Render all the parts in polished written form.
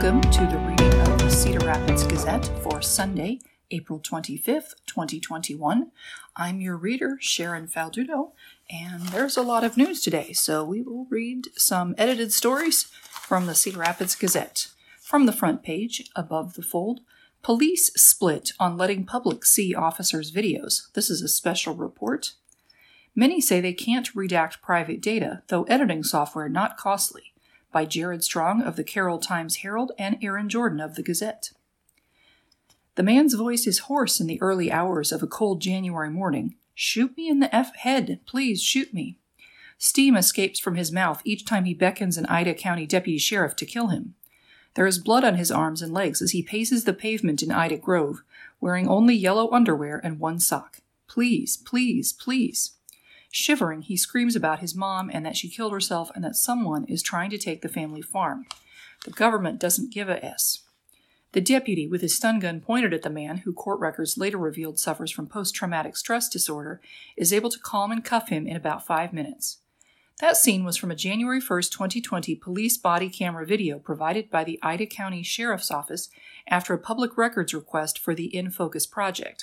Welcome to the reading of the Cedar Rapids Gazette for Sunday, April 25th, 2021. I'm your reader, Sharon Faldudo, and there's a lot of news today, so we will read some edited stories from the Cedar Rapids Gazette. From the front page, above the fold, police split on letting public see officers' videos. This is a special report. Many say they can't redact private data, though editing software not costly, by Jared Strong of the Carroll Times-Herald and Aaron Jordan of the Gazette. The man's voice is hoarse in the early hours of a cold January morning. Shoot me in the head, please shoot me. Steam escapes from his mouth each time he beckons an Ida County deputy sheriff to kill him. There is blood on his arms and legs as he paces the pavement in Ida Grove, wearing only yellow underwear and one sock. Please, please, please. Shivering, he screams about his mom and that she killed herself and that someone is trying to take the family farm. The government doesn't give a S. The deputy, with his stun gun pointed at the man, who court records later revealed suffers from post-traumatic stress disorder, is able to calm and cuff him in about 5 minutes. That scene was from a January 1st, 2020 police body camera video provided by the Ida County Sheriff's Office after a public records request for the In Focus project.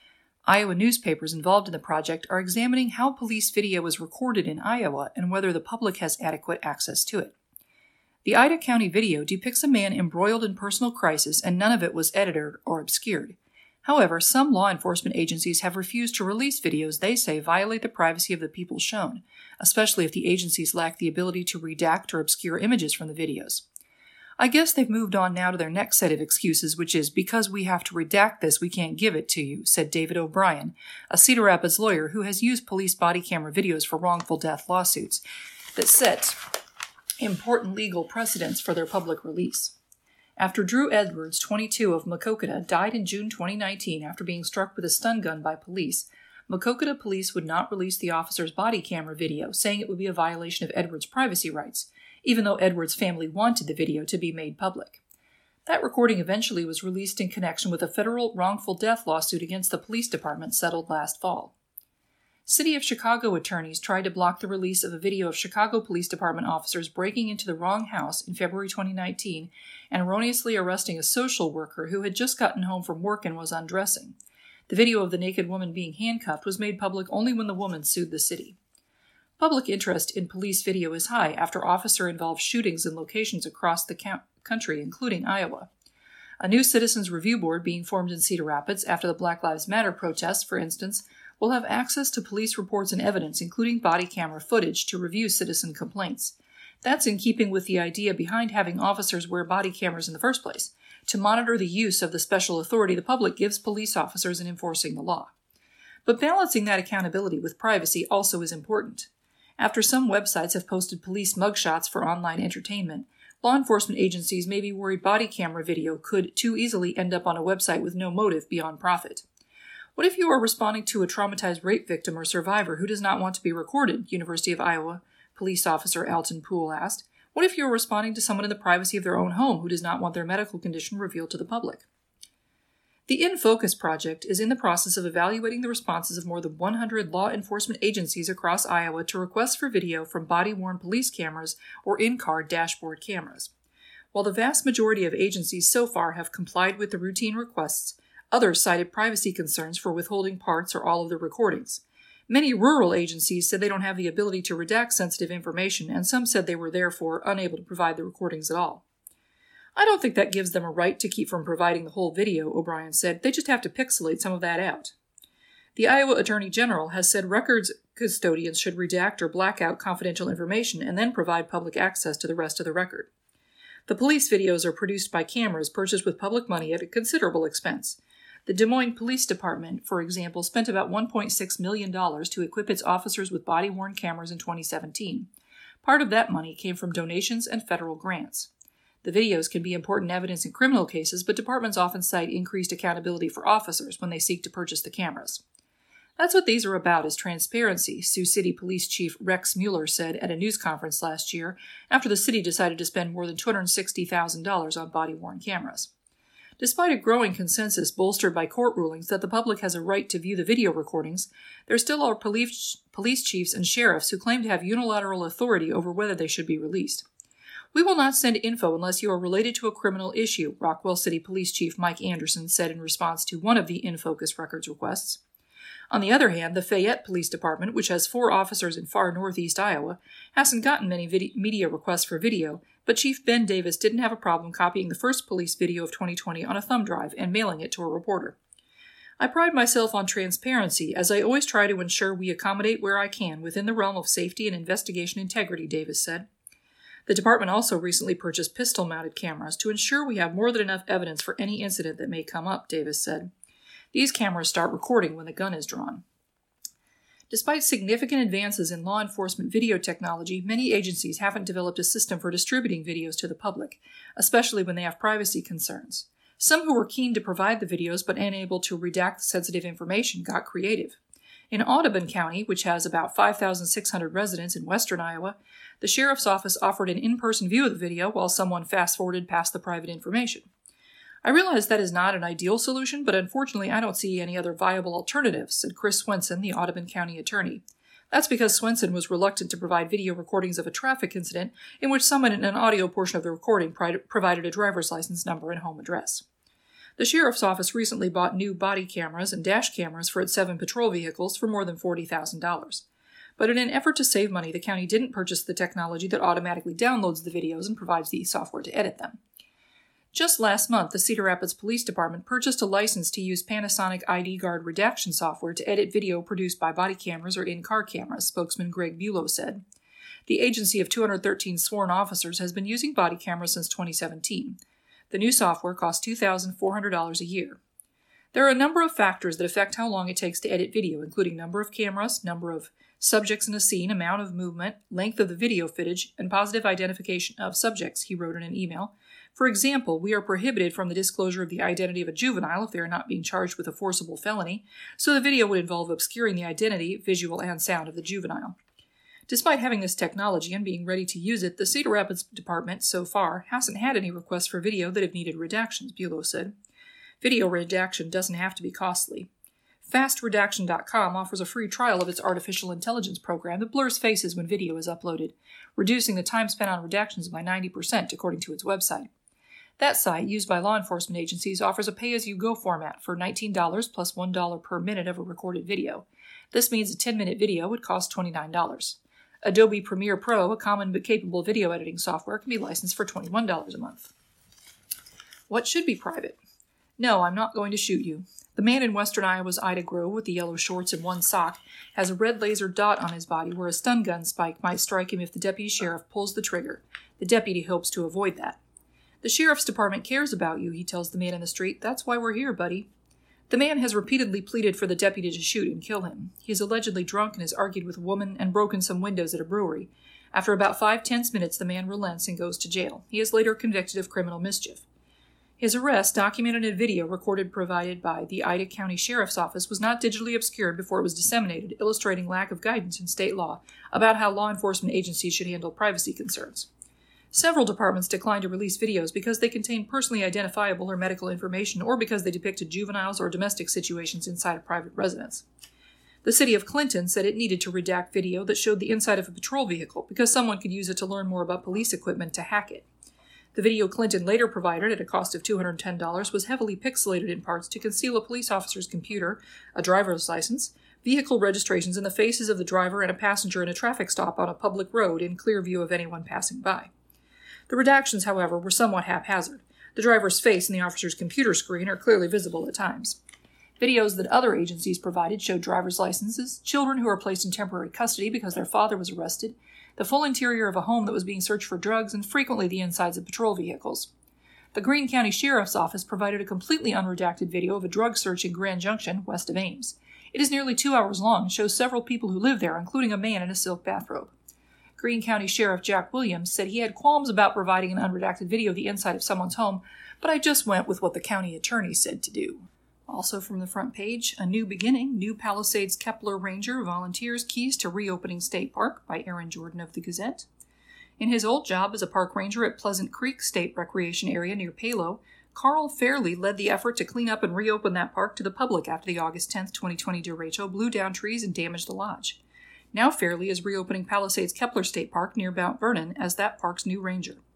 Iowa newspapers involved in the project are examining how police video was recorded in Iowa and whether the public has adequate access to it. The Ida County video depicts a man embroiled in personal crisis, and none of it was edited or obscured. However, some law enforcement agencies have refused to release videos they say violate the privacy of the people shown, especially if the agencies lack the ability to redact or obscure images from the videos. I guess they've moved on now to their next set of excuses, which is, because we have to redact this, we can't give it to you, said David O'Brien, a Cedar Rapids lawyer who has used police body camera videos for wrongful death lawsuits that set important legal precedents for their public release. After Drew Edwards, 22, of Maquoketa, died in June 2019 after being struck with a stun gun by police, Maquoketa police would not release the officer's body camera video, saying it would be a violation of Edwards' privacy rights, even though Edwards' family wanted the video to be made public. That recording eventually was released in connection with a federal wrongful death lawsuit against the police department settled last fall. City of Chicago attorneys tried to block the release of a video of Chicago Police Department officers breaking into the wrong house in February 2019 and erroneously arresting a social worker who had just gotten home from work and was undressing. The video of the naked woman being handcuffed was made public only when the woman sued the city. Public interest in police video is high after officer-involved shootings in locations across the country, including Iowa. A new Citizens Review Board being formed in Cedar Rapids after the Black Lives Matter protests, for instance, will have access to police reports and evidence, including body camera footage, to review citizen complaints. That's in keeping with the idea behind having officers wear body cameras in the first place, to monitor the use of the special authority the public gives police officers in enforcing the law. But balancing that accountability with privacy also is important. After some websites have posted police mugshots for online entertainment, law enforcement agencies may be worried body camera video could too easily end up on a website with no motive beyond profit. What if you are responding to a traumatized rape victim or survivor who does not want to be recorded? University of Iowa police officer Alton Poole asked. What if you are responding to someone in the privacy of their own home who does not want their medical condition revealed to the public? The In Focus project is in the process of evaluating the responses of more than 100 law enforcement agencies across Iowa to requests for video from body-worn police cameras or in-car dashboard cameras. While the vast majority of agencies so far have complied with the routine requests, others cited privacy concerns for withholding parts or all of the recordings. Many rural agencies said they don't have the ability to redact sensitive information, and some said they were therefore unable to provide the recordings at all. I don't think that gives them a right to keep from providing the whole video, O'Brien said. They just have to pixelate some of that out. The Iowa Attorney General has said records custodians should redact or black out confidential information and then provide public access to the rest of the record. The police videos are produced by cameras purchased with public money at a considerable expense. The Des Moines Police Department, for example, spent about $1.6 million to equip its officers with body-worn cameras in 2017. Part of that money came from donations and federal grants. The videos can be important evidence in criminal cases, but departments often cite increased accountability for officers when they seek to purchase the cameras. That's what these are about, is transparency, Sioux City Police Chief Rex Mueller said at a news conference last year after the city decided to spend more than $260,000 on body-worn cameras. Despite a growing consensus bolstered by court rulings that the public has a right to view the video recordings, there still are police chiefs and sheriffs who claim to have unilateral authority over whether they should be released. "We will not send info unless you are related to a criminal issue," Rockwell City Police Chief Mike Anderson said in response to one of the InFocus records requests. On the other hand, the Fayette Police Department, which has 4 officers in far northeast Iowa, hasn't gotten many media requests for video, but Chief Ben Davis didn't have a problem copying the first police video of 2020 on a thumb drive and mailing it to a reporter. "I pride myself on transparency, as I always try to ensure we accommodate where I can within the realm of safety and investigation integrity," Davis said. The department also recently purchased pistol-mounted cameras to ensure we have more than enough evidence for any incident that may come up, Davis said. These cameras start recording when the gun is drawn. Despite significant advances in law enforcement video technology, many agencies haven't developed a system for distributing videos to the public, especially when they have privacy concerns. Some who were keen to provide the videos but unable to redact sensitive information got creative. In Audubon County, which has about 5,600 residents in western Iowa, the sheriff's office offered an in-person view of the video while someone fast-forwarded past the private information. "I realize that is not an ideal solution, but unfortunately I don't see any other viable alternatives," said Chris Swenson, the Audubon County attorney. That's because Swenson was reluctant to provide video recordings of a traffic incident in which someone in an audio portion of the recording provided a driver's license number and home address. The sheriff's office recently bought new body cameras and dash cameras for its 7 patrol vehicles for more than $40,000. But in an effort to save money, the county didn't purchase the technology that automatically downloads the videos and provides the software to edit them. Just last month, the Cedar Rapids Police Department purchased a license to use Panasonic ID Guard redaction software to edit video produced by body cameras or in-car cameras, spokesman Greg Bulow said. The agency of 213 sworn officers has been using body cameras since 2017. The new software costs $2,400 a year. There are a number of factors that affect how long it takes to edit video, including number of cameras, number of subjects in a scene, amount of movement, length of the video footage, and positive identification of subjects, he wrote in an email. For example, we are prohibited from the disclosure of the identity of a juvenile if they are not being charged with a forcible felony, so the video would involve obscuring the identity, visual and sound, of the juvenile. Despite having this technology and being ready to use it, the Cedar Rapids Department, so far, hasn't had any requests for video that have needed redactions, Bulow said. Video redaction doesn't have to be costly. FastRedaction.com offers a free trial of its artificial intelligence program that blurs faces when video is uploaded, reducing the time spent on redactions by 90%, according to its website. That site, used by law enforcement agencies, offers a pay-as-you-go format for $19 plus $1 per minute of a recorded video. This means a 10-minute video would cost $29. Adobe Premiere Pro, a common but capable video editing software, can be licensed for $21 a month. What should be private? No, I'm not going to shoot you. The man in western Iowa's Ida Grove with the yellow shorts and one sock has a red laser dot on his body where a stun gun spike might strike him if the deputy sheriff pulls the trigger. The deputy hopes to avoid that. The sheriff's department cares about you, he tells the man in the street. That's why we're here, buddy. The man has repeatedly pleaded for the deputy to shoot and kill him. He is allegedly drunk and has argued with a woman and broken some windows at a brewery. After about 5 tense minutes, the man relents and goes to jail. He is later convicted of criminal mischief. His arrest, documented in video provided by the Ida County Sheriff's Office, was not digitally obscured before it was disseminated, illustrating lack of guidance in state law about how law enforcement agencies should handle privacy concerns. Several departments declined to release videos because they contained personally identifiable or medical information or because they depicted juveniles or domestic situations inside a private residence. The city of Clinton said it needed to redact video that showed the inside of a patrol vehicle because someone could use it to learn more about police equipment to hack it. The video Clinton later provided at a cost of $210 was heavily pixelated in parts to conceal a police officer's computer, a driver's license, vehicle registrations, and the faces of the driver and a passenger in a traffic stop on a public road in clear view of anyone passing by. The redactions, however, were somewhat haphazard. The driver's face and the officer's computer screen are clearly visible at times. Videos that other agencies provided showed driver's licenses, children who were placed in temporary custody because their father was arrested, the full interior of a home that was being searched for drugs, and frequently the insides of patrol vehicles. The Greene County Sheriff's Office provided a completely unredacted video of a drug search in Grand Junction, west of Ames. It is nearly 2 hours long and shows several people who live there, including a man in a silk bathrobe. Greene County Sheriff Jack Williams said he had qualms about providing an unredacted video of the inside of someone's home, but I just went with what the county attorney said to do. Also from the front page, A New Beginning, New Palisades Kepler Ranger volunteers keys to reopening State Park by Aaron Jordan of the Gazette. In his old job as a park ranger at Pleasant Creek State Recreation Area near Palo, Carl Fairley led the effort to clean up and reopen that park to the public after the August 10, 2020 derecho blew down trees and damaged the lodge. Now Fairley is reopening Palisades Kepler State Park near Mount Vernon as that park's new ranger.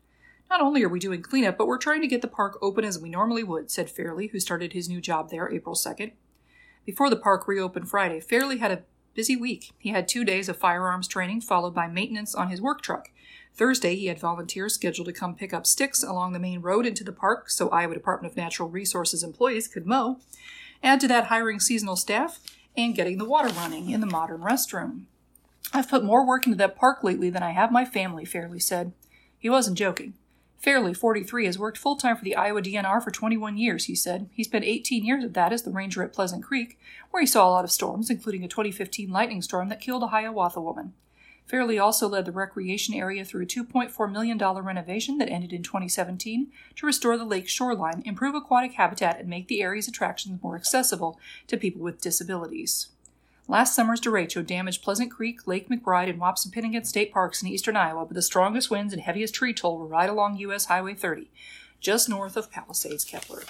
Not only are we doing cleanup, but we're trying to get the park open as we normally would, said Fairley, who started his new job there April 2nd. Before the park reopened Friday, Fairley had a busy week. He had 2 days of firearms training, followed by maintenance on his work truck. Thursday, he had volunteers scheduled to come pick up sticks along the main road into the park so Iowa Department of Natural Resources employees could mow. Add to that hiring seasonal staff and getting the water running in the modern restroom. I've put more work into that park lately than I have my family, Fairley said. He wasn't joking. Fairley, 43, has worked full-time for the Iowa DNR for 21 years, he said. He spent 18 years of that as the ranger at Pleasant Creek, where he saw a lot of storms, including a 2015 lightning storm that killed a Hiawatha woman. Fairley also led the recreation area through a $2.4 million renovation that ended in 2017 to restore the lake's shoreline, improve aquatic habitat, and make the area's attractions more accessible to people with disabilities. Last summer's derecho damaged Pleasant Creek, Lake McBride, and Wapsipinicon state parks in eastern Iowa, but the strongest winds and heaviest tree toll were right along U.S. Highway 30, just north of Palisades-Kepler.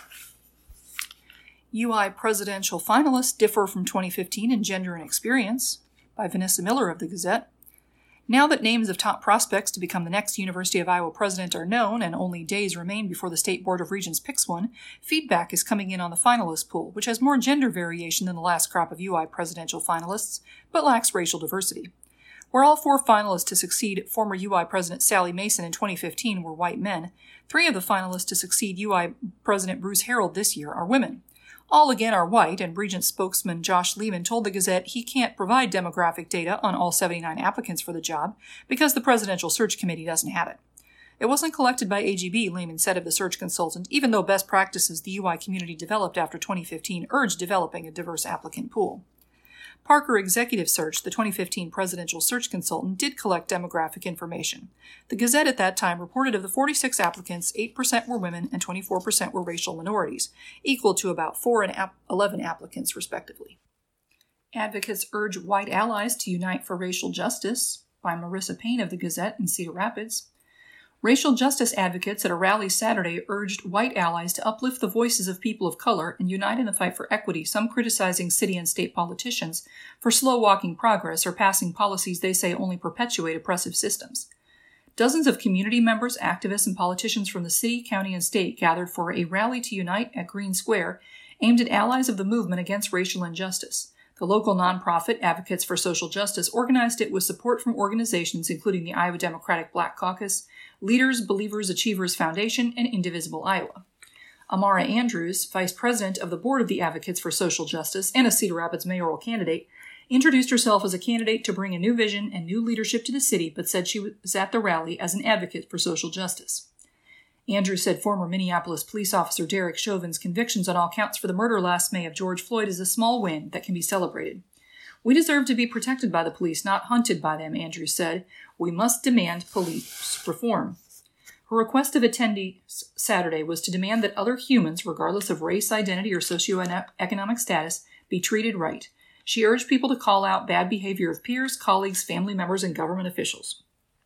UI presidential finalists differ from 2015 in gender and experience, by Vanessa Miller of the Gazette. Now that names of top prospects to become the next University of Iowa president are known and only days remain before the State Board of Regents picks one, feedback is coming in on the finalist pool, which has more gender variation than the last crop of UI presidential finalists, but lacks racial diversity. Where all 4 finalists to succeed former UI President Sally Mason in 2015 were white men, 3 of the finalists to succeed UI President Bruce Harreld this year are women. All again are white, and Regent spokesman Josh Lehman told the Gazette he can't provide demographic data on all 79 applicants for the job because the Presidential Search Committee doesn't have it. It wasn't collected by AGB, Lehman said of the search consultant, even though best practices the UI community developed after 2015 urged developing a diverse applicant pool. Parker Executive Search, the 2015 presidential search consultant, did collect demographic information. The Gazette at that time reported of the 46 applicants, 8% were women and 24% were racial minorities, equal to about 4 and 11 applicants, respectively. Advocates urge white allies to unite for racial justice, by Marissa Payne of the Gazette in Cedar Rapids. Racial justice advocates at a rally Saturday urged white allies to uplift the voices of people of color and unite in the fight for equity, some criticizing city and state politicians for slow-walking progress or passing policies they say only perpetuate oppressive systems. Dozens of community members, activists, and politicians from the city, county, and state gathered for a rally to unite at Green Square aimed at allies of the movement against racial injustice. The local nonprofit Advocates for Social Justice organized it with support from organizations including the Iowa Democratic Black Caucus, Leaders, Believers, Achievers Foundation, and Indivisible Iowa. Amara Andrews, vice president of the board of the Advocates for Social Justice and a Cedar Rapids mayoral candidate, introduced herself as a candidate to bring a new vision and new leadership to the city, but said she was at the rally as an advocate for social justice. Andrews said former Minneapolis police officer Derek Chauvin's convictions on all counts for the murder last May of George Floyd is a small win that can be celebrated. We deserve to be protected by the police, not hunted by them, Andrews said. We must demand police reform. Her request of attendees Saturday was to demand that other humans, regardless of race, identity, or socioeconomic status, be treated right. She urged people to call out bad behavior of peers, colleagues, family members, and government officials.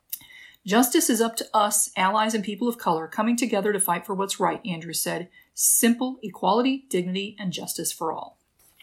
Justice is up to us, allies and people of color, coming together to fight for what's right, Andrews said. Simple equality, dignity, and justice for all.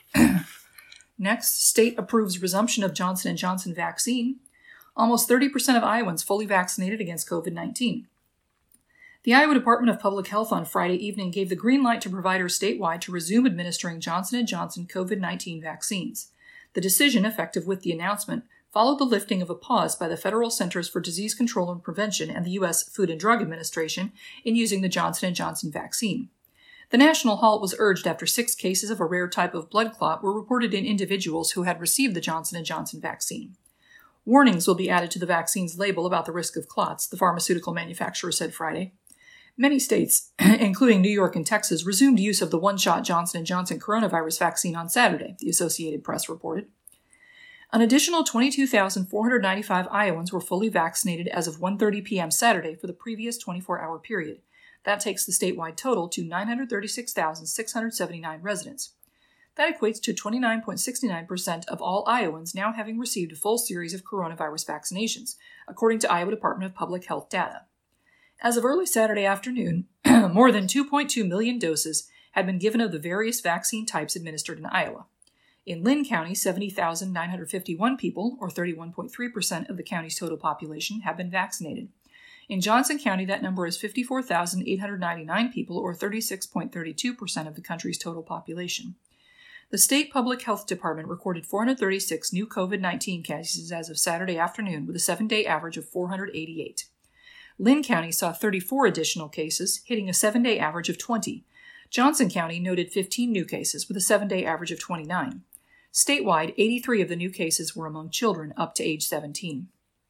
Next, state approves resumption of Johnson & Johnson vaccine. Almost 30% of Iowans fully vaccinated against COVID-19. The Iowa Department of Public Health on Friday evening gave the green light to providers statewide to resume administering Johnson & Johnson COVID-19 vaccines. The decision, effective with the announcement, followed the lifting of a pause by the Federal Centers for Disease Control and Prevention and the U.S. Food and Drug Administration in using the Johnson & Johnson vaccine. The national halt was urged after 6 cases of a rare type of blood clot were reported in individuals who had received the Johnson & Johnson vaccine. Warnings will be added to the vaccine's label about the risk of clots, the pharmaceutical manufacturer said Friday. Many states, including New York and Texas, resumed use of the one-shot Johnson & Johnson coronavirus vaccine on Saturday, the Associated Press reported. An additional 22,495 Iowans were fully vaccinated as of 1:30 p.m. Saturday for the previous 24-hour period. That takes the statewide total to 936,679 residents. That equates to 29.69% of all Iowans now having received a full series of coronavirus vaccinations, according to Iowa Department of Public Health data. As of early Saturday afternoon, more than 2.2 million doses had been given of the various vaccine types administered in Iowa. In Linn County, 70,951 people, or 31.3% of the county's total population, have been vaccinated. In Johnson County, that number is 54,899 people, or 36.32% of the country's total population. The state public health department recorded 436 new COVID-19 cases as of Saturday afternoon, with a 7-day average of 488. Lynn County saw 34 additional cases, hitting a 7-day average of 20. Johnson County noted 15 new cases, with a 7-day average of 29. Statewide, 83 of the new cases were among children up to age 17.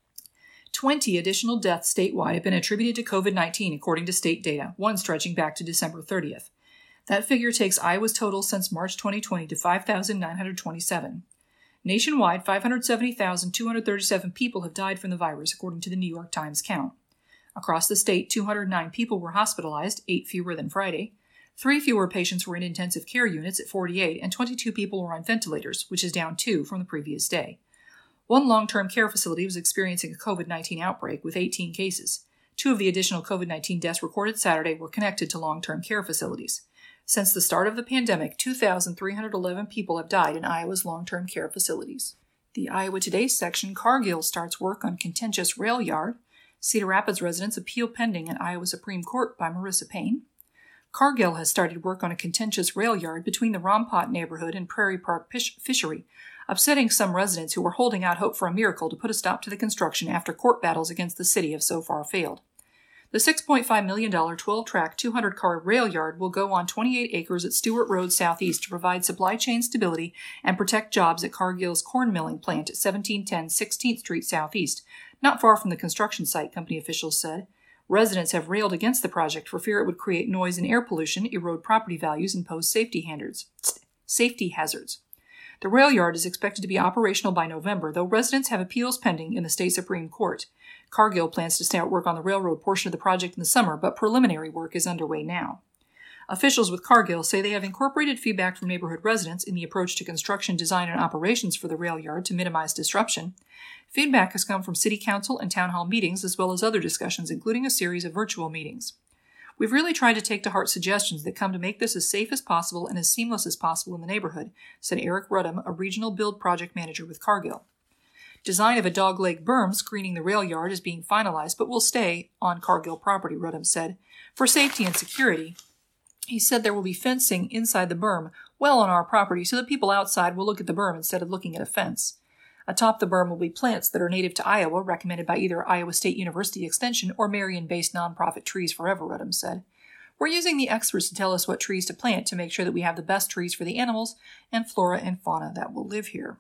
20 additional deaths statewide have been attributed to COVID-19, according to state data, one stretching back to December 30th. That figure takes Iowa's total since March 2020 to 5,927. Nationwide, 570,237 people have died from the virus, according to the New York Times count. Across the state, 209 people were hospitalized, 8 fewer than Friday. 3 fewer patients were in intensive care units at 48, and 22 people were on ventilators, which is down 2 from the previous day. One long-term care facility was experiencing a COVID-19 outbreak with 18 cases. 2 of the additional COVID-19 deaths recorded Saturday were connected to long-term care facilities. Since the start of the pandemic, 2,311 people have died in Iowa's long-term care facilities. The Iowa Today section, Cargill starts work on contentious rail yard. Cedar Rapids residents appeal pending at Iowa Supreme Court by Marissa Payne. Cargill has started work on a contentious rail yard between the Rompot neighborhood and Prairie Park Fishery, upsetting some residents who were holding out hope for a miracle to put a stop to the construction after court battles against the city have so far failed. The $6.5 million 12-track, 200-car rail yard will go on 28 acres at Stewart Road Southeast to provide supply chain stability and protect jobs at Cargill's corn milling plant at 1710 16th Street Southeast, not far from the construction site, company officials said. Residents have railed against the project for fear it would create noise and air pollution, erode property values, and pose safety hazards. The rail yard is expected to be operational by November, though residents have appeals pending in the state Supreme Court. Cargill plans to start work on the railroad portion of the project in the summer, but preliminary work is underway now. Officials with Cargill say they have incorporated feedback from neighborhood residents in the approach to construction, design, and operations for the rail yard to minimize disruption. Feedback has come from city council and town hall meetings, as well as other discussions, including a series of virtual meetings. We've really tried to take to heart suggestions that come to make this as safe as possible and as seamless as possible in the neighborhood, said Eric Rudham, a regional build project manager with Cargill. Design of a dogleg berm screening the rail yard is being finalized, but will stay on Cargill property, Rudham said. For safety and security, he said there will be fencing inside the berm well on our property so that people outside will look at the berm instead of looking at a fence. Atop the berm will be plants that are native to Iowa, recommended by either Iowa State University Extension or Marion-based nonprofit Trees Forever, Rudham said. We're using the experts to tell us what trees to plant to make sure that we have the best trees for the animals and flora and fauna that will live here.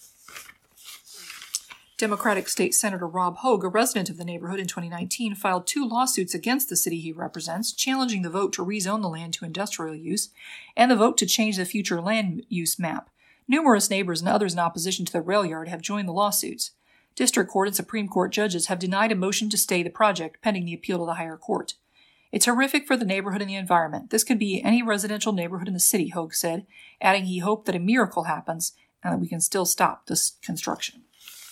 Democratic State Senator Rob Hogue, a resident of the neighborhood in 2019, filed 2 lawsuits against the city he represents, challenging the vote to rezone the land to industrial use and the vote to change the future land use map. Numerous neighbors and others in opposition to the rail yard have joined the lawsuits. District Court and Supreme Court judges have denied a motion to stay the project pending the appeal to the higher court. It's horrific for the neighborhood and the environment. This could be any residential neighborhood in the city, Hogue said, adding he hoped that a miracle happens and that we can still stop this construction.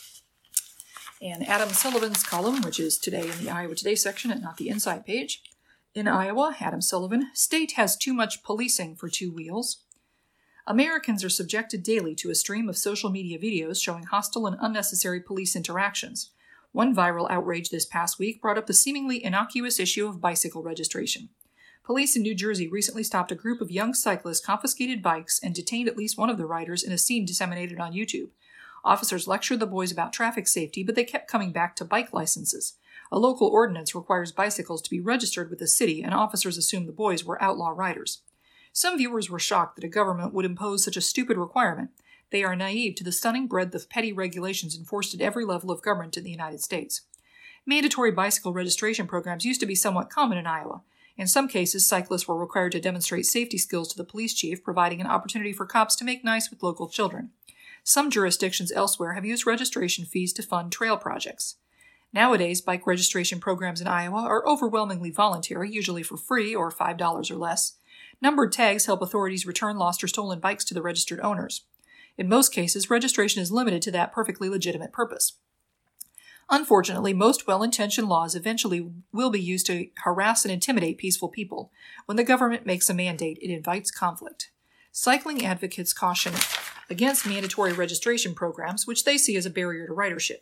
And Adam Sullivan's column, which is today in the Iowa Today section and not the inside page. In Iowa, Adam Sullivan, state has too much policing for 2 wheels. Americans are subjected daily to a stream of social media videos showing hostile and unnecessary police interactions. One viral outrage this past week brought up the seemingly innocuous issue of bicycle registration. Police in New Jersey recently stopped a group of young cyclists, confiscated bikes, and detained at least one of the riders in a scene disseminated on YouTube. Officers lectured the boys about traffic safety, but they kept coming back to bike licenses. A local ordinance requires bicycles to be registered with the city, and officers assumed the boys were outlaw riders. Some viewers were shocked that a government would impose such a stupid requirement. They are naive to the stunning breadth of petty regulations enforced at every level of government in the United States. Mandatory bicycle registration programs used to be somewhat common in Iowa. In some cases, cyclists were required to demonstrate safety skills to the police chief, providing an opportunity for cops to make nice with local children. Some jurisdictions elsewhere have used registration fees to fund trail projects. Nowadays, bike registration programs in Iowa are overwhelmingly voluntary, usually for free or $5 or less. Numbered tags help authorities return lost or stolen bikes to the registered owners. In most cases, registration is limited to that perfectly legitimate purpose. Unfortunately, most well-intentioned laws eventually will be used to harass and intimidate peaceful people. When the government makes a mandate, it invites conflict. Cycling advocates caution against mandatory registration programs, which they see as a barrier to ridership.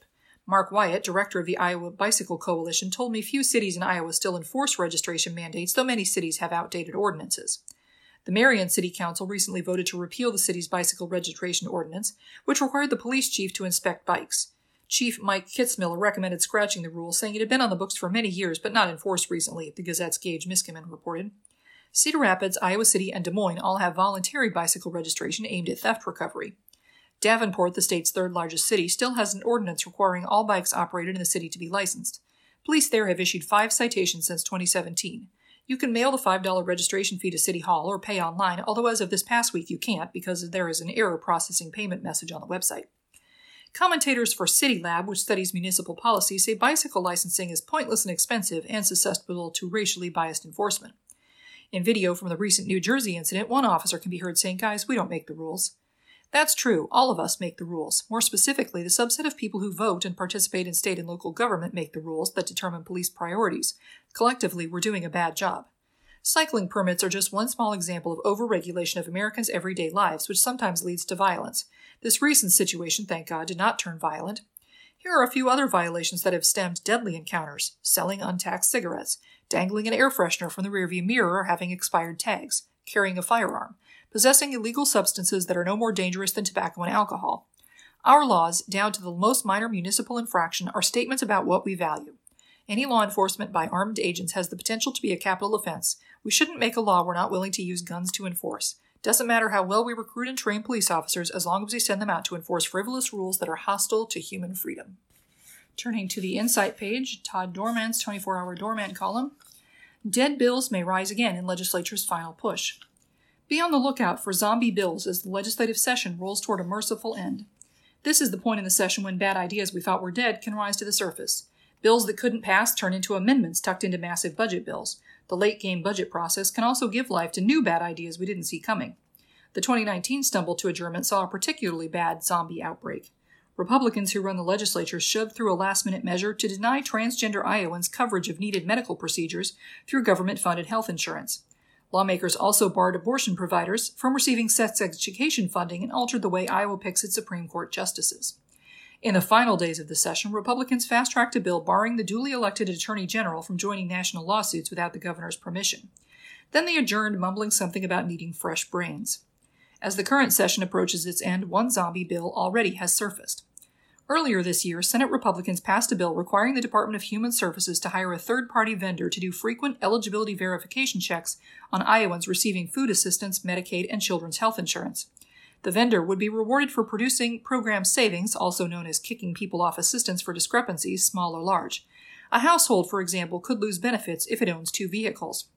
Mark Wyatt, director of the Iowa Bicycle Coalition, told me few cities in Iowa still enforce registration mandates, though many cities have outdated ordinances. The Marion City Council recently voted to repeal the city's bicycle registration ordinance, which required the police chief to inspect bikes. Chief Mike Kitzmiller recommended scratching the rule, saying it had been on the books for many years but not enforced recently, the Gazette's Gage Miskimen reported. Cedar Rapids, Iowa City, and Des Moines all have voluntary bicycle registration aimed at theft recovery. Davenport, the state's third-largest city, still has an ordinance requiring all bikes operated in the city to be licensed. Police there have issued 5 citations since 2017. You can mail the $5 registration fee to City Hall or pay online, although as of this past week you can't because there is an error processing payment message on the website. Commentators for CityLab, which studies municipal policy, say bicycle licensing is pointless and expensive and susceptible to racially biased enforcement. In video from the recent New Jersey incident, one officer can be heard saying, "Guys, we don't make the rules." That's true. All of us make the rules. More specifically, the subset of people who vote and participate in state and local government make the rules that determine police priorities. Collectively, we're doing a bad job. Cycling permits are just one small example of overregulation of Americans' everyday lives, which sometimes leads to violence. This recent situation, thank God, did not turn violent. Here are a few other violations that have stemmed deadly encounters: selling untaxed cigarettes, dangling an air freshener from the rearview mirror or having expired tags, carrying a firearm, possessing illegal substances that are no more dangerous than tobacco and alcohol. Our laws, down to the most minor municipal infraction, are statements about what we value. Any law enforcement by armed agents has the potential to be a capital offense. We shouldn't make a law we're not willing to use guns to enforce. Doesn't matter how well we recruit and train police officers as long as we send them out to enforce frivolous rules that are hostile to human freedom. Turning to the Insight page, Todd Dorman's 24-hour Dorman column. Dead bills may rise again in legislature's final push. Be on the lookout for zombie bills as the legislative session rolls toward a merciful end. This is the point in the session when bad ideas we thought were dead can rise to the surface. Bills that couldn't pass turn into amendments tucked into massive budget bills. The late-game budget process can also give life to new bad ideas we didn't see coming. The 2019 stumble to adjournment saw a particularly bad zombie outbreak. Republicans who run the legislature shoved through a last-minute measure to deny transgender Iowans coverage of needed medical procedures through government-funded health insurance. Lawmakers also barred abortion providers from receiving sex education funding and altered the way Iowa picks its Supreme Court justices. In the final days of the session, Republicans fast-tracked a bill barring the duly elected Attorney General from joining national lawsuits without the governor's permission. Then they adjourned, mumbling something about needing fresh brains. As the current session approaches its end, one zombie bill already has surfaced. Earlier this year, Senate Republicans passed a bill requiring the Department of Human Services to hire a third-party vendor to do frequent eligibility verification checks on Iowans receiving food assistance, Medicaid, and children's health insurance. The vendor would be rewarded for producing program savings, also known as kicking people off assistance for discrepancies, small or large. A household, for example, could lose benefits if it owns 2 vehicles.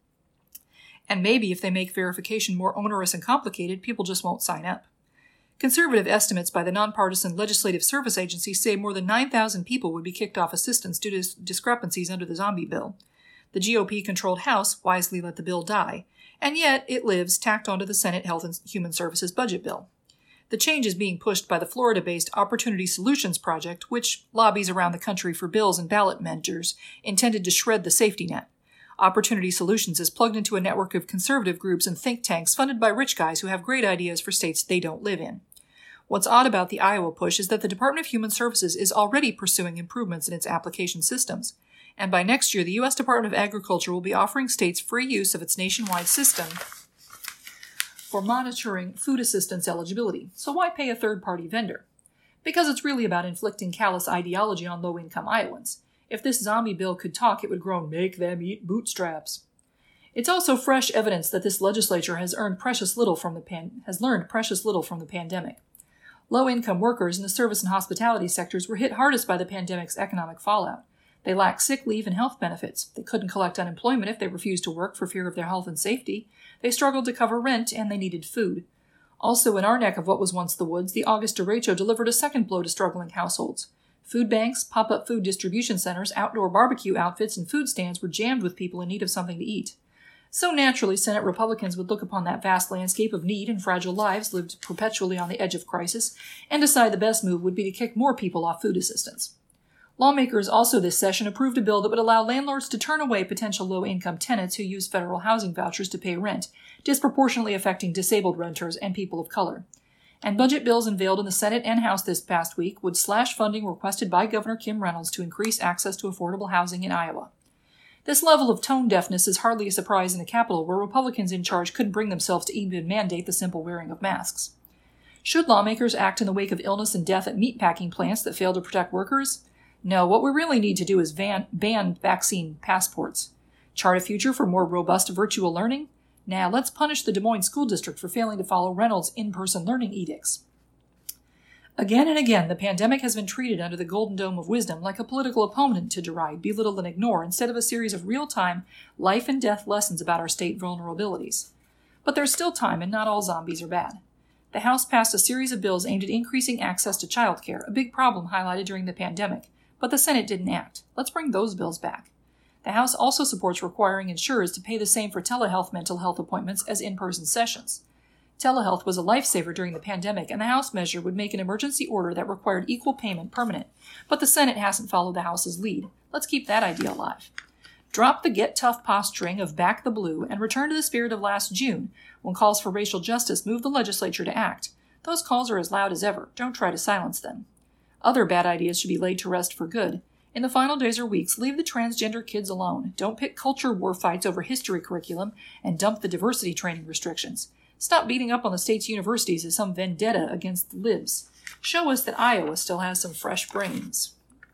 And maybe if they make verification more onerous and complicated, people just won't sign up. Conservative estimates by the nonpartisan Legislative Service Agency say more than 9,000 people would be kicked off assistance due to discrepancies under the zombie bill. The GOP-controlled House wisely let the bill die, and yet it lives tacked onto the Senate Health and Human Services budget bill. The change is being pushed by the Florida-based Opportunity Solutions Project, which lobbies around the country for bills and ballot measures intended to shred the safety net. Opportunity Solutions is plugged into a network of conservative groups and think tanks funded by rich guys who have great ideas for states they don't live in. What's odd about the Iowa push is that the Department of Human Services is already pursuing improvements in its application systems, and by next year the U.S. Department of Agriculture will be offering states free use of its nationwide system for monitoring food assistance eligibility. So why pay a third-party vendor? Because it's really about inflicting callous ideology on low-income Iowans. If this zombie bill could talk, it would groan, "Make them eat bootstraps." It's also fresh evidence that this legislature has learned precious little from the pandemic. Low-income workers in the service and hospitality sectors were hit hardest by the pandemic's economic fallout. They lacked sick leave and health benefits. They couldn't collect unemployment if they refused to work for fear of their health and safety. They struggled to cover rent, and they needed food. Also, in our neck of what was once the woods, the August derecho delivered a second blow to struggling households. Food banks, pop-up food distribution centers, outdoor barbecue outfits, and food stands were jammed with people in need of something to eat. So naturally, Senate Republicans would look upon that vast landscape of need and fragile lives lived perpetually on the edge of crisis and decide the best move would be to kick more people off food assistance. Lawmakers also this session approved a bill that would allow landlords to turn away potential low-income tenants who use federal housing vouchers to pay rent, disproportionately affecting disabled renters and people of color. And budget bills unveiled in the Senate and House this past week would slash funding requested by Governor Kim Reynolds to increase access to affordable housing in Iowa. This level of tone deafness is hardly a surprise in the Capitol, where Republicans in charge couldn't bring themselves to even mandate the simple wearing of masks. Should lawmakers act in the wake of illness and death at meatpacking plants that fail to protect workers? No, what we really need to do is ban vaccine passports. Chart a future for more robust virtual learning? Now, let's punish the Des Moines School District for failing to follow Reynolds' in-person learning edicts. Again and again, the pandemic has been treated under the Golden Dome of Wisdom like a political opponent to deride, belittle, and ignore, instead of a series of real-time, life-and-death lessons about our state vulnerabilities. But there's still time, and not all zombies are bad. The House passed a series of bills aimed at increasing access to child care, a big problem highlighted during the pandemic, but the Senate didn't act. Let's bring those bills back. The House also supports requiring insurers to pay the same for telehealth mental health appointments as in-person sessions. Telehealth was a lifesaver during the pandemic, and the House measure would make an emergency order that required equal payment permanent. But the Senate hasn't followed the House's lead. Let's keep that idea alive. Drop the get tough posturing of back the blue and return to the spirit of last June, when calls for racial justice moved the legislature to act. Those calls are as loud as ever. Don't try to silence them. Other bad ideas should be laid to rest for good. In the final days or weeks, leave the transgender kids alone. Don't pick culture war fights over history curriculum and dump the diversity training restrictions. Stop beating up on the state's universities as some vendetta against the libs. Show us that Iowa still has some fresh brains.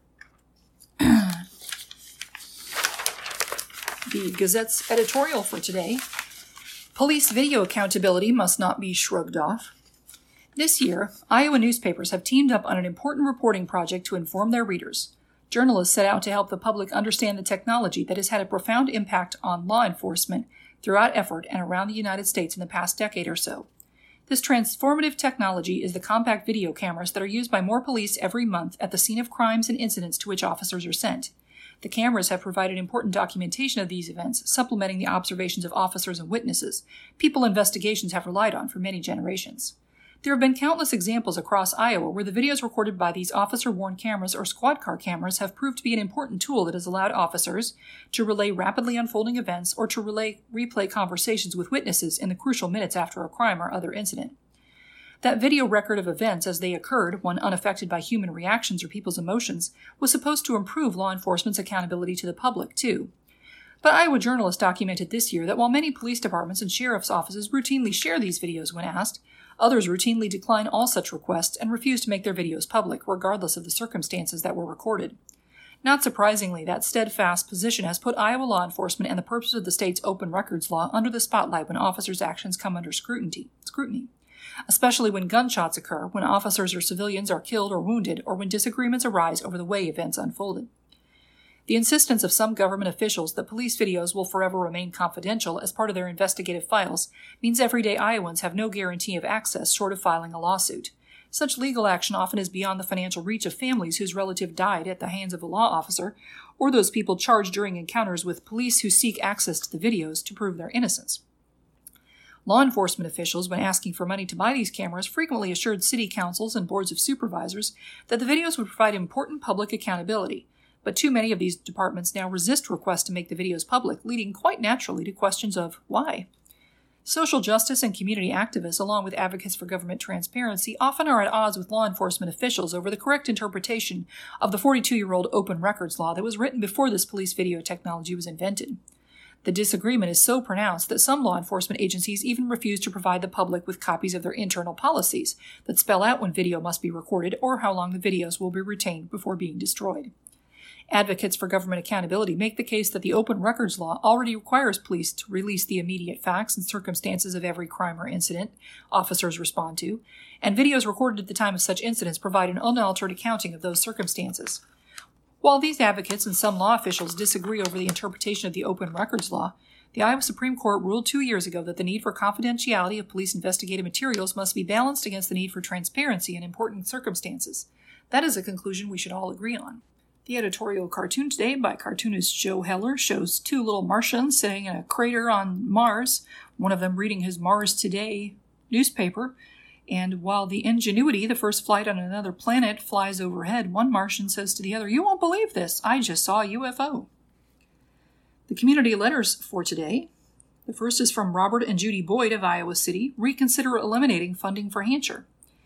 The Gazette's editorial for today: Police video accountability must not be shrugged off. This year, Iowa newspapers have teamed up on an important reporting project to inform their readers. Journalists set out to help the public understand the technology that has had a profound impact on law enforcement throughout effort and around the United States in the past decade or so. This transformative technology is the compact video cameras that are used by more police every month at the scene of crimes and incidents to which officers are sent. The cameras have provided important documentation of these events, supplementing the observations of officers and witnesses, people investigations have relied on for many generations. There have been countless examples across Iowa where the videos recorded by these officer-worn cameras or squad car cameras have proved to be an important tool that has allowed officers to relay rapidly unfolding events or to replay conversations with witnesses in the crucial minutes after a crime or other incident. That video record of events as they occurred, one unaffected by human reactions or people's emotions, was supposed to improve law enforcement's accountability to the public, too. But Iowa journalists documented this year that while many police departments and sheriff's offices routinely share these videos when asked, others routinely decline all such requests and refuse to make their videos public, regardless of the circumstances that were recorded. Not surprisingly, that steadfast position has put Iowa law enforcement and the purpose of the state's open records law under the spotlight when officers' actions come under scrutiny, especially when gunshots occur, when officers or civilians are killed or wounded, or when disagreements arise over the way events unfolded. The insistence of some government officials that police videos will forever remain confidential as part of their investigative files means everyday Iowans have no guarantee of access short of filing a lawsuit. Such legal action often is beyond the financial reach of families whose relative died at the hands of a law officer, or those people charged during encounters with police who seek access to the videos to prove their innocence. Law enforcement officials, when asking for money to buy these cameras, frequently assured city councils and boards of supervisors that the videos would provide important public accountability. But too many of these departments now resist requests to make the videos public, leading quite naturally to questions of why. Social justice and community activists, along with advocates for government transparency, often are at odds with law enforcement officials over the correct interpretation of the 42-year-old open records law that was written before this police video technology was invented. The disagreement is so pronounced that some law enforcement agencies even refuse to provide the public with copies of their internal policies that spell out when video must be recorded or how long the videos will be retained before being destroyed. Advocates for government accountability make the case that the open records law already requires police to release the immediate facts and circumstances of every crime or incident officers respond to, and videos recorded at the time of such incidents provide an unaltered accounting of those circumstances. While these advocates and some law officials disagree over the interpretation of the open records law, the Iowa Supreme Court ruled 2 years ago that the need for confidentiality of police investigative materials must be balanced against the need for transparency in important circumstances. That is a conclusion we should all agree on. The editorial cartoon today by cartoonist Joe Heller shows two little Martians sitting in a crater on Mars, one of them reading his Mars Today newspaper, and while the Ingenuity, the first flight on another planet, flies overhead, one Martian says to the other, "You won't believe this, I just saw a UFO." The community letters for today. The first is from Robert and Judy Boyd of Iowa City. Reconsider eliminating funding for Hancher.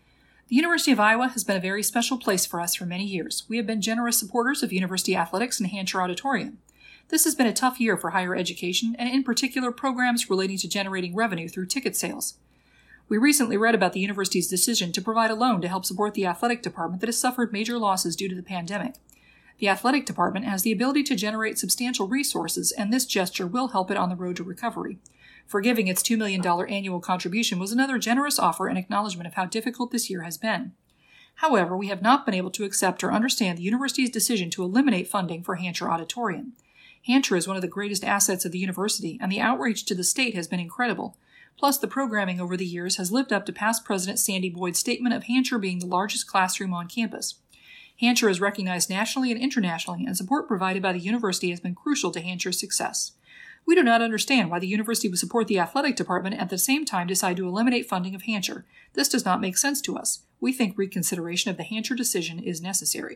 The University of Iowa has been a very special place for us for many years. We have been generous supporters of university athletics and Hancher Auditorium. This has been a tough year for higher education, and in particular programs relating to generating revenue through ticket sales. We recently read about the university's decision to provide a loan to help support the athletic department that has suffered major losses due to the pandemic. The athletic department has the ability to generate substantial resources, and this gesture will help it on the road to recovery. Forgiving its $2 million annual contribution was another generous offer and acknowledgement of how difficult this year has been. However, we have not been able to accept or understand the university's decision to eliminate funding for Hancher Auditorium. Hancher is one of the greatest assets of the university, and the outreach to the state has been incredible. Plus, the programming over the years has lived up to past President Sandy Boyd's statement of Hancher being the largest classroom on campus. Hancher is recognized nationally and internationally, and support provided by the university has been crucial to Hancher's success. We do not understand why the university would support the athletic department and at the same time decide to eliminate funding of Hancher. This does not make sense to us. We think reconsideration of the Hancher decision is necessary.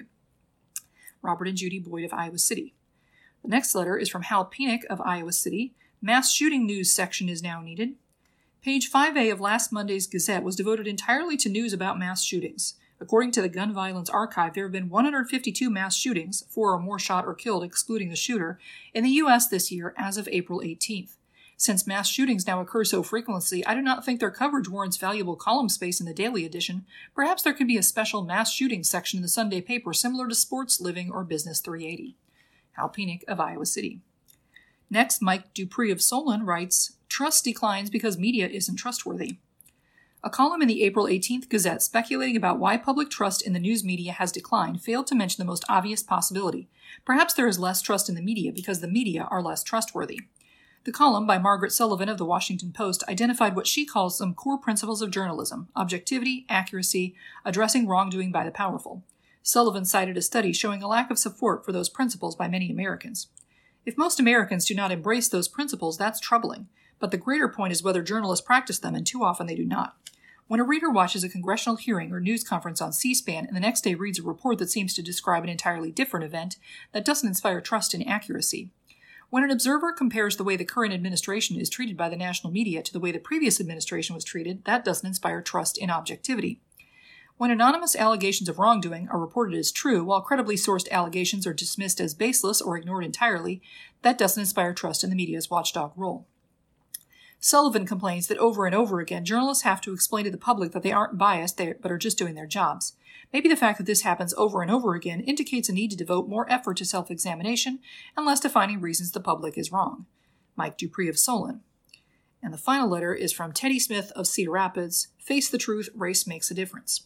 Robert and Judy Boyd of Iowa City. The next letter is from Hal Penick of Iowa City. Mass shooting news section is now needed. Page 5A of last Monday's Gazette was devoted entirely to news about mass shootings. According to the Gun Violence Archive, there have been 152 mass shootings, 4 or more shot or killed, excluding the shooter, in the U.S. this year as of April 18th. Since mass shootings now occur so frequently, I do not think their coverage warrants valuable column space in the daily edition. Perhaps there could be a special mass shooting section in the Sunday paper similar to Sports, Living, or Business 380. Hal Penick of Iowa City. Next, Mike Dupree of Solon writes, Trust declines because media isn't trustworthy. A column in the April 18th Gazette speculating about why public trust in the news media has declined failed to mention the most obvious possibility. Perhaps there is less trust in the media because the media are less trustworthy. The column by Margaret Sullivan of the Washington Post identified what she calls some core principles of journalism: objectivity, accuracy, addressing wrongdoing by the powerful. Sullivan cited a study showing a lack of support for those principles by many Americans. If most Americans do not embrace those principles, that's troubling. But the greater point is whether journalists practice them, and too often they do not. When a reader watches a congressional hearing or news conference on C-SPAN and the next day reads a report that seems to describe an entirely different event, that doesn't inspire trust in accuracy. When an observer compares the way the current administration is treated by the national media to the way the previous administration was treated, that doesn't inspire trust in objectivity. When anonymous allegations of wrongdoing are reported as true, while credibly sourced allegations are dismissed as baseless or ignored entirely, that doesn't inspire trust in the media's watchdog role. Sullivan complains that over and over again, journalists have to explain to the public that they aren't biased, but are just doing their jobs. Maybe the fact that this happens over and over again indicates a need to devote more effort to self-examination and less to finding reasons the public is wrong. Mike Dupree of Solon. And the final letter is from Teddy Smith of Cedar Rapids. Face the truth, race makes a difference.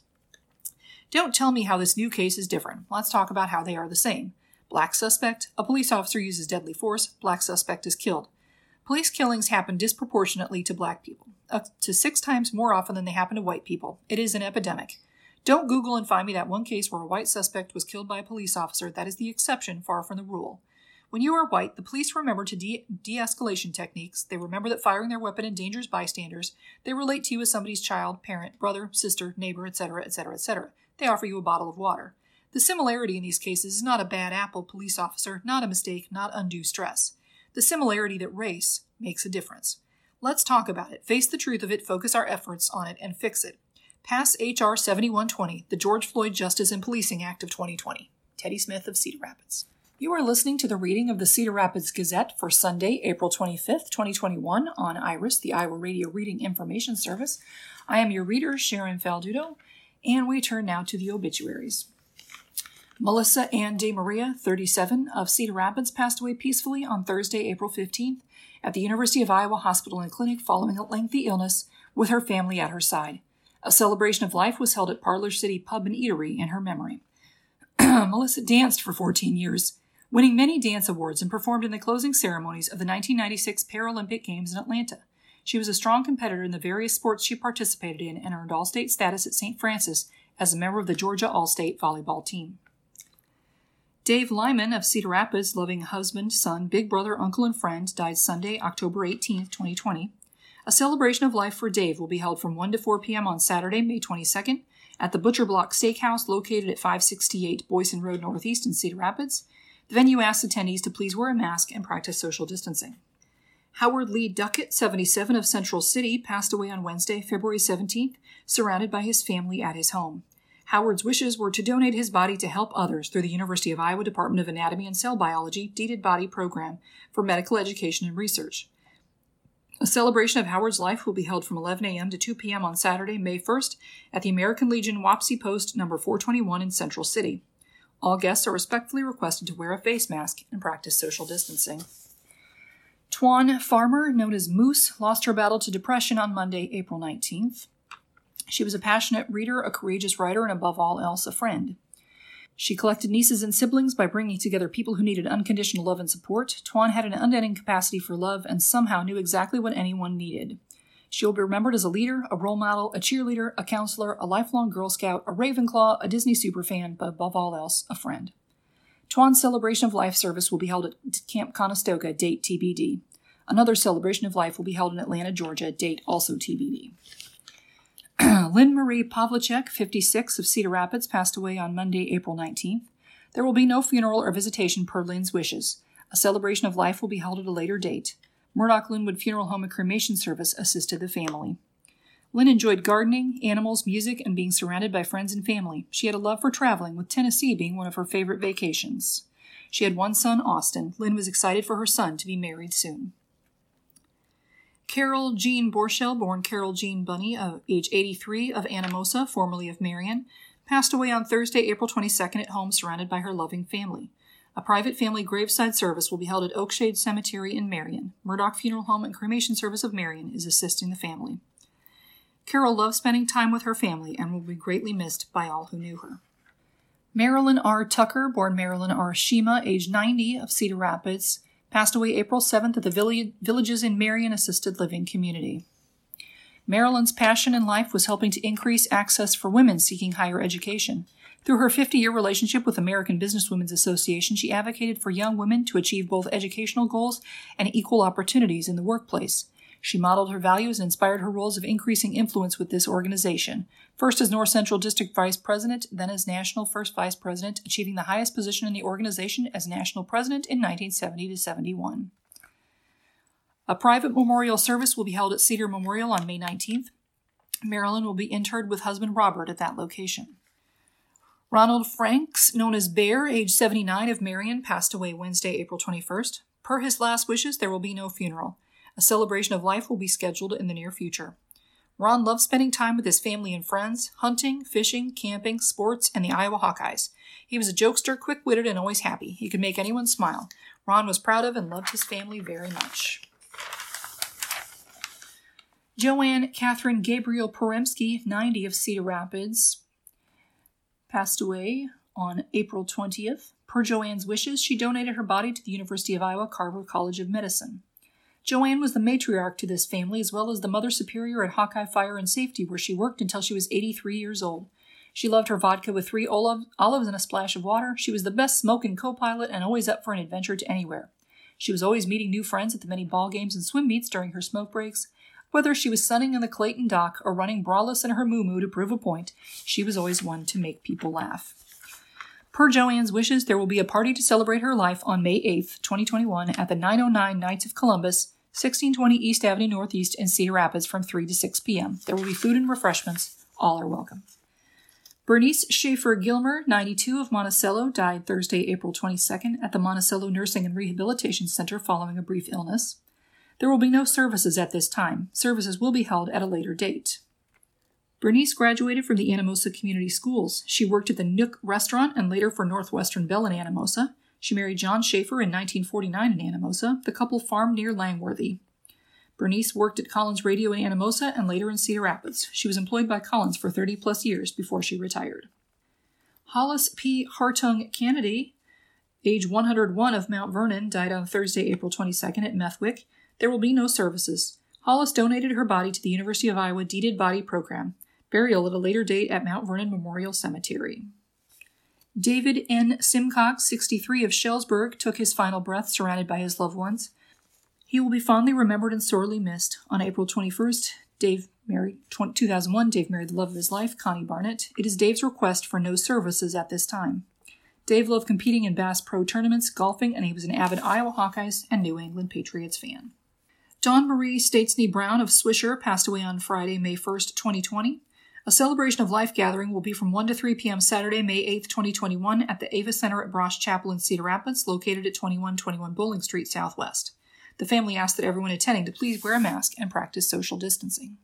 Don't tell me how this new case is different. Let's talk about how they are the same. Black suspect, a police officer uses deadly force, black suspect is killed. Police killings happen disproportionately to black people, up to 6 times more often than they happen to white people. It is an epidemic. Don't Google and find me that one case where a white suspect was killed by a police officer. That is the exception, far from the rule. When you are white, the police remember to de-escalation techniques. They remember that firing their weapon endangers bystanders. They relate to you as somebody's child, parent, brother, sister, neighbor, etc., etc., etc. They offer you a bottle of water. The similarity in these cases is not a bad apple police officer, not a mistake, not undue stress. The similarity that race makes a difference. Let's talk about it, face the truth of it, focus our efforts on it, and fix it. Pass H.R. 7120, the George Floyd Justice and Policing Act of 2020. Teddy Smith of Cedar Rapids. You are listening to the reading of the Cedar Rapids Gazette for Sunday, April 25th, 2021 on IRIS, the Iowa Radio Reading Information Service. I am your reader, Sharon Faldudo, and we turn now to the obituaries. Melissa Ann DeMaria, 37, of Cedar Rapids, passed away peacefully on Thursday, April 15th, at the University of Iowa Hospital and Clinic following a lengthy illness, with her family at her side. A celebration of life was held at Parlor City Pub and Eatery in her memory. Melissa danced for 14 years, winning many dance awards, and performed in the closing ceremonies of the 1996 Paralympic Games in Atlanta. She was a strong competitor in the various sports she participated in and earned All-State status at St. Francis as a member of the Georgia All-State volleyball team. Dave Lyman of Cedar Rapids, loving husband, son, big brother, uncle, and friend, died Sunday, October 18, 2020. A celebration of life for Dave will be held from 1 to 4 p.m. on Saturday, May 22nd, at the Butcher Block Steakhouse located at 568 Boyson Road Northeast in Cedar Rapids. The venue asks attendees to please wear a mask and practice social distancing. Howard Lee Duckett, 77, of Central City, passed away on Wednesday, February 17th, surrounded by his family at his home. Howard's wishes were to donate his body to help others through the University of Iowa Department of Anatomy and Cell Biology Deeded Body Program for medical education and research. A celebration of Howard's life will be held from 11 a.m. to 2 p.m. on Saturday, May 1st, at the American Legion Wapsie Post No. 421 in Central City. All guests are respectfully requested to wear a face mask and practice social distancing. Twan Farmer, known as Moose, lost her battle to depression on Monday, April 19th. She was a passionate reader, a courageous writer, and above all else, a friend. She collected nieces and siblings by bringing together people who needed unconditional love and support. Twan had an unending capacity for love and somehow knew exactly what anyone needed. She will be remembered as a leader, a role model, a cheerleader, a counselor, a lifelong Girl Scout, a Ravenclaw, a Disney superfan, but above all else, a friend. Twan's Celebration of Life service will be held at Camp Conestoga, date TBD. Another Celebration of Life will be held in Atlanta, Georgia, date also TBD. Lynn Marie Pavlicek, 56, of Cedar Rapids, passed away on Monday, April 19th. There will be no funeral or visitation per Lynn's wishes. A Celebration of Life will be held at a later date. Murdoch Linwood Funeral Home and Cremation Service assisted the family. Lynn enjoyed gardening, animals, music, and being surrounded by friends and family. She had a love for traveling, with Tennessee being one of her favorite vacations. She had one son, Austin. Lynn was excited for her son to be married soon. Carol Jean Borschel, born Carol Jean Bunny, age 83, of Anamosa, formerly of Marion, passed away on Thursday, April 22nd at home surrounded by her loving family. A private family graveside service will be held at Oakshade Cemetery in Marion. Murdoch Funeral Home and Cremation Service of Marion is assisting the family. Carol loved spending time with her family and will be greatly missed by all who knew her. Marilyn R. Tucker, born Marilyn R. Shima, age 90, of Cedar Rapids, passed away April 7th at the Villages in Marion Assisted Living Community. Marilyn's passion in life was helping to increase access for women seeking higher education. Through her 50-year relationship with American Businesswomen's Association, she advocated for young women to achieve both educational goals and equal opportunities in the workplace. She modeled her values and inspired her roles of increasing influence with this organization, first as North Central District Vice President, then as National First Vice President, achieving the highest position in the organization as National President in 1970 to 71. A private memorial service will be held at Cedar Memorial on May 19th. Marilyn will be interred with husband Robert at that location. Ronald Franks, known as Bear, age 79, of Marion, passed away Wednesday, April 21st. Per his last wishes, there will be no funeral. A celebration of life will be scheduled in the near future. Ron loved spending time with his family and friends, hunting, fishing, camping, sports, and the Iowa Hawkeyes. He was a jokester, quick-witted, and always happy. He could make anyone smile. Ron was proud of and loved his family very much. Joanne Catherine Gabriel Poremski, 90, of Cedar Rapids, passed away on April 20th. Per Joanne's wishes, she donated her body to the University of Iowa Carver College of Medicine. Joanne was the matriarch to this family, as well as the Mother Superior at Hawkeye Fire and Safety, where she worked until she was 83 years old. She loved her vodka with 3 olives and a splash of water. She was the best smoking co-pilot and always up for an adventure to anywhere. She was always meeting new friends at the many ball games and swim meets during her smoke breaks. Whether she was sunning in the Clayton dock or running braless in her moo-moo to prove a point, she was always one to make people laugh. Per Joanne's wishes, there will be a party to celebrate her life on May 8th, 2021 at the 909 Knights of Columbus, 1620 East Avenue Northeast in Cedar Rapids from 3 to 6 p.m. There will be food and refreshments. All are welcome. Bernice Schaefer Gilmer, 92, of Monticello, died Thursday, April 22nd at the Monticello Nursing and Rehabilitation Center following a brief illness. There will be no services at this time. Services will be held at a later date. Bernice graduated from the Anamosa Community Schools. She worked at the Nook Restaurant and later for Northwestern Bell in Anamosa. She married John Schaefer in 1949 in Anamosa. The couple farmed near Langworthy. Bernice worked at Collins Radio in Anamosa and later in Cedar Rapids. She was employed by Collins for 30-plus years before she retired. Hollis P. Hartung Kennedy, age 101, of Mount Vernon, died on Thursday, April 22nd at Methwick. There will be no services. Hollis donated her body to the University of Iowa Deeded Body Program. Burial at a later date at Mount Vernon Memorial Cemetery. David N. Simcox, 63, of Shellsburg, took his final breath surrounded by his loved ones. He will be fondly remembered and sorely missed. On April 21st, 2001, Dave married the love of his life, Connie Barnett. It is Dave's request for no services at this time. Dave loved competing in Bass Pro tournaments, golfing, and he was an avid Iowa Hawkeyes and New England Patriots fan. Dawn Marie Statesney Brown of Swisher passed away on Friday, May 1st, 2020. A celebration of life gathering will be from 1 to 3 p.m. Saturday, May 8th, 2021 at the Ava Center at Brosh Chapel in Cedar Rapids, located at 2121 Bowling Street Southwest. The family asked that everyone attending to please wear a mask and practice social distancing.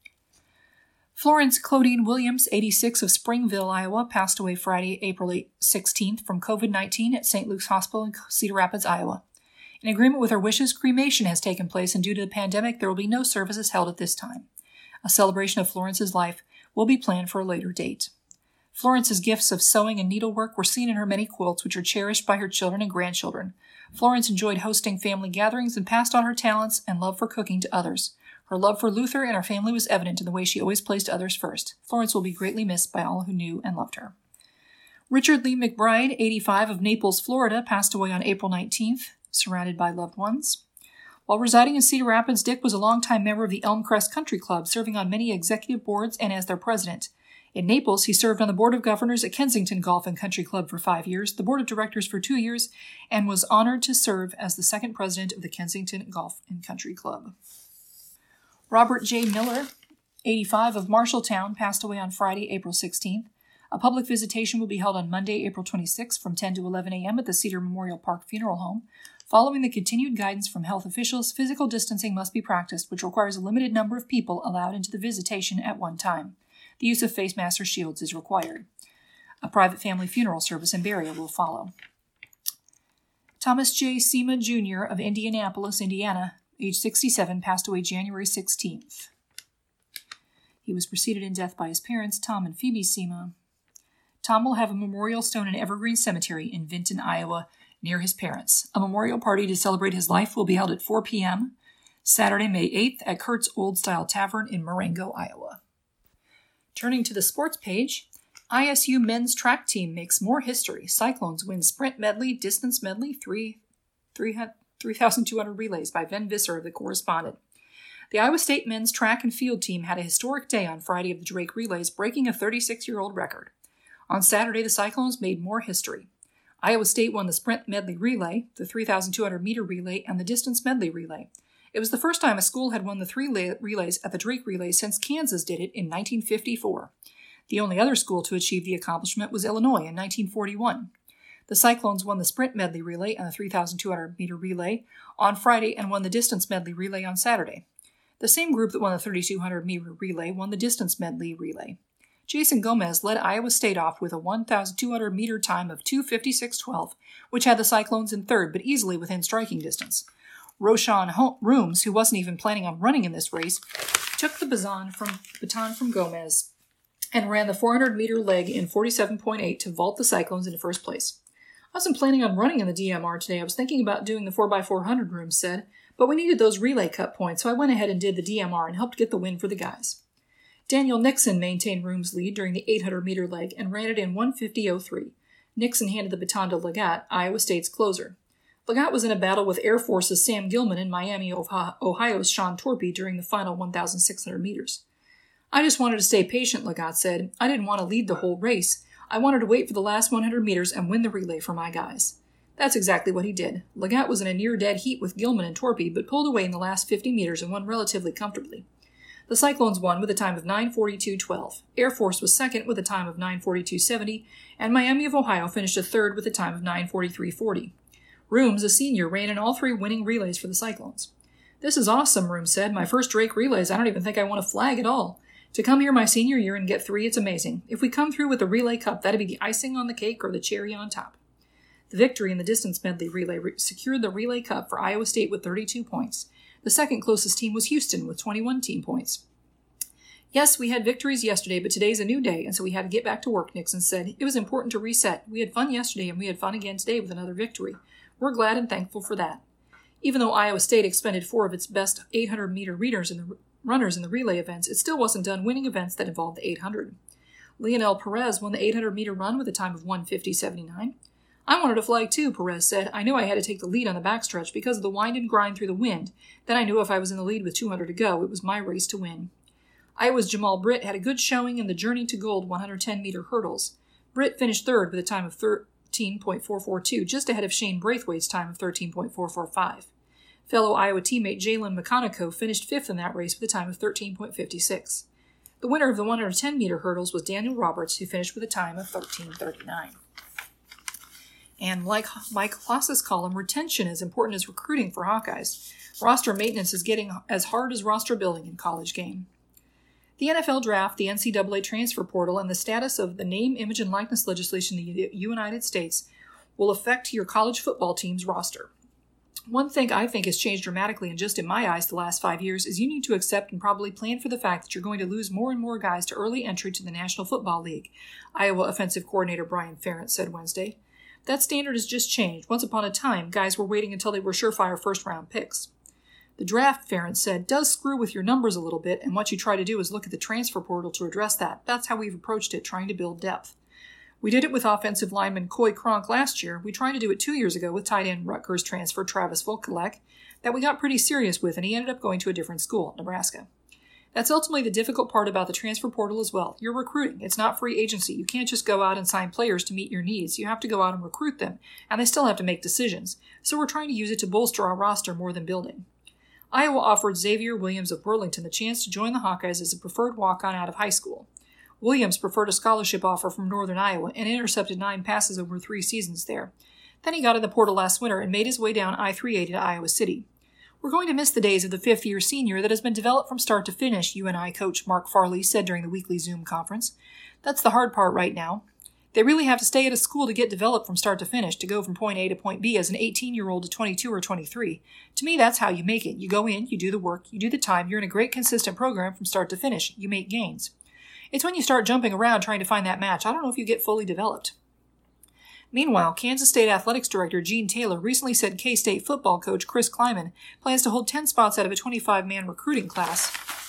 Florence Claudine Williams, 86, of Springville, Iowa, passed away Friday, April 16th from COVID-19 at St. Luke's Hospital in Cedar Rapids, Iowa. In agreement with her wishes, cremation has taken place, and due to the pandemic, there will be no services held at this time. A celebration of Florence's life will be planned for a later date. Florence's gifts of sewing and needlework were seen in her many quilts, which are cherished by her children and grandchildren. Florence enjoyed hosting family gatherings and passed on her talents and love for cooking to others. Her love for Luther and her family was evident in the way she always placed others first. Florence will be greatly missed by all who knew and loved her. Richard Lee McBride, 85, of Naples, Florida, passed away on April 19th, surrounded by loved ones. While residing in Cedar Rapids, Dick was a longtime member of the Elmcrest Country Club, serving on many executive boards and as their president. In Naples, he served on the Board of Governors at Kensington Golf and Country Club for 5 years, the Board of Directors for 2 years, and was honored to serve as the second president of the Kensington Golf and Country Club. Robert J. Miller, 85, of Marshalltown, passed away on Friday, April 16th. A public visitation will be held on Monday, April 26th from 10 to 11 a.m. at the Cedar Memorial Park Funeral Home. Following the continued guidance from health officials, physical distancing must be practiced, which requires a limited number of people allowed into the visitation at one time. The use of face masks or shields is required. A private family funeral service and burial will follow. Thomas J. Sema, Jr. of Indianapolis, Indiana, age 67, passed away January 16th. He was preceded in death by his parents, Tom and Phoebe Sema. Tom will have a memorial stone in Evergreen Cemetery in Vinton, Iowa, near his parents. A memorial party to celebrate his life will be held at 4 p.m. Saturday, May 8th at Kurt's Old Style Tavern in Marengo, Iowa. Turning to the sports page, ISU men's track team makes more history. Cyclones win sprint medley, distance medley, 3,200 relays by Ben Visser of The Correspondent. The Iowa State men's track and field team had a historic day on Friday of the Drake relays, breaking a 36-year-old record. On Saturday, the Cyclones made more history. Iowa State won the sprint medley relay, the 3,200-meter relay, and the distance medley relay. It was the first time a school had won the three relays at the Drake relay since Kansas did it in 1954. The only other school to achieve the accomplishment was Illinois in 1941. The Cyclones won the sprint medley relay and the 3,200-meter relay on Friday and won the distance medley relay on Saturday. The same group that won the 3,200-meter relay won the distance medley relay. Jason Gomez led Iowa State off with a 1,200-meter time of 2:56.12, which had the Cyclones in third, but easily within striking distance. Roshan Rooms, who wasn't even planning on running in this race, took the baton from Gomez and ran the 400-meter leg in 47.8 to vault the Cyclones into first place. I wasn't planning on running in the DMR today. I was thinking about doing the 4x400, Rooms said, but we needed those relay cut points, so I went ahead and did the DMR and helped get the win for the guys. Daniel Nixon maintained Rooms' lead during the 800-meter leg and ran it in 1:50.03. Nixon handed the baton to Legat, Iowa State's closer. Legat was in a battle with Air Force's Sam Gilman and Miami, Ohio's Sean Torpey during the final 1,600 meters. I just wanted to stay patient, Legat said. I didn't want to lead the whole race. I wanted to wait for the last 100 meters and win the relay for my guys. That's exactly what he did. Legat was in a near-dead heat with Gilman and Torpey, but pulled away in the last 50 meters and won relatively comfortably. The Cyclones won with a time of 9:42.12. Air Force was second with a time of 9:42.70, and Miami of Ohio finished a third with a time of 9:43.40. Rooms, a senior, ran in all three winning relays for the Cyclones. This is awesome, Rooms said. My first Drake relays, I don't even think I won a flag at all. To come here my senior year and get 3, it's amazing. If we come through with the relay cup, that'd be the icing on the cake or the cherry on top. The victory in the distance medley relay secured the relay cup for Iowa State with 32 points. The second closest team was Houston with 21 team points. Yes, we had victories yesterday, but today's a new day, and so we had to get back to work, Nixon said. It was important to reset. We had fun yesterday, and we had fun again today with another victory. We're glad and thankful for that. Even though Iowa State expended 4 of its best 800-meter runners in the relay events, it still wasn't done winning events that involved the 800. Leonel Perez won the 800-meter run with a time of 1:50.79. I wanted a flag too, Perez said. I knew I had to take the lead on the backstretch because of the wind and grind through the wind. Then I knew if I was in the lead with 200 to go, it was my race to win. Iowa's Jamal Britt had a good showing in the Journey to Gold 110-meter hurdles. Britt finished third with a time of 13.442, just ahead of Shane Braithwaite's time of 13.445. Fellow Iowa teammate Jalen McConaughey finished fifth in that race with a time of 13.56. The winner of the 110-meter hurdles was Daniel Roberts, who finished with a time of 13:39. And like Mike Kloss's column, retention is important as recruiting for Hawkeyes. Roster maintenance is getting as hard as roster building in college game. The NFL draft, the NCAA transfer portal, and the status of the name, image, and likeness legislation in the United States will affect your college football team's roster. One thing I think has changed dramatically, and just in my eyes the last 5 years, is you need to accept and probably plan for the fact that you're going to lose more and more guys to early entry to the National Football League, Iowa offensive coordinator Brian Ferentz said Wednesday. That standard has just changed. Once upon a time, guys were waiting until they were surefire first-round picks. The draft, Ferentz said, does screw with your numbers a little bit, and what you try to do is look at the transfer portal to address that. That's how we've approached it, trying to build depth. We did it with offensive lineman Coy Cronk last year. We tried to do it 2 years ago with tight end Rutgers transfer Travis Volkolek, that we got pretty serious with, and he ended up going to a different school, Nebraska. That's ultimately the difficult part about the transfer portal as well. You're recruiting. It's not free agency. You can't just go out and sign players to meet your needs. You have to go out and recruit them, and they still have to make decisions. So we're trying to use it to bolster our roster more than building. Iowa offered Xavier Williams of Burlington the chance to join the Hawkeyes as a preferred walk-on out of high school. Williams preferred a scholarship offer from Northern Iowa and intercepted 9 passes over 3 seasons there. Then he got in the portal last winter and made his way down I-380 to Iowa City. We're going to miss the days of the fifth-year senior that has been developed from start to finish, UNI coach Mark Farley said during the weekly Zoom conference. That's the hard part right now. They really have to stay at a school to get developed from start to finish, to go from point A to point B as an 18-year-old to 22 or 23. To me, that's how you make it. You go in, you do the work, you do the time, you're in a great consistent program from start to finish. You make gains. It's when you start jumping around trying to find that match. I don't know if you get fully developed. Meanwhile, Kansas State Athletics Director Gene Taylor recently said K-State football coach Chris Kleiman plans to hold 10 spots out of a 25-man recruiting class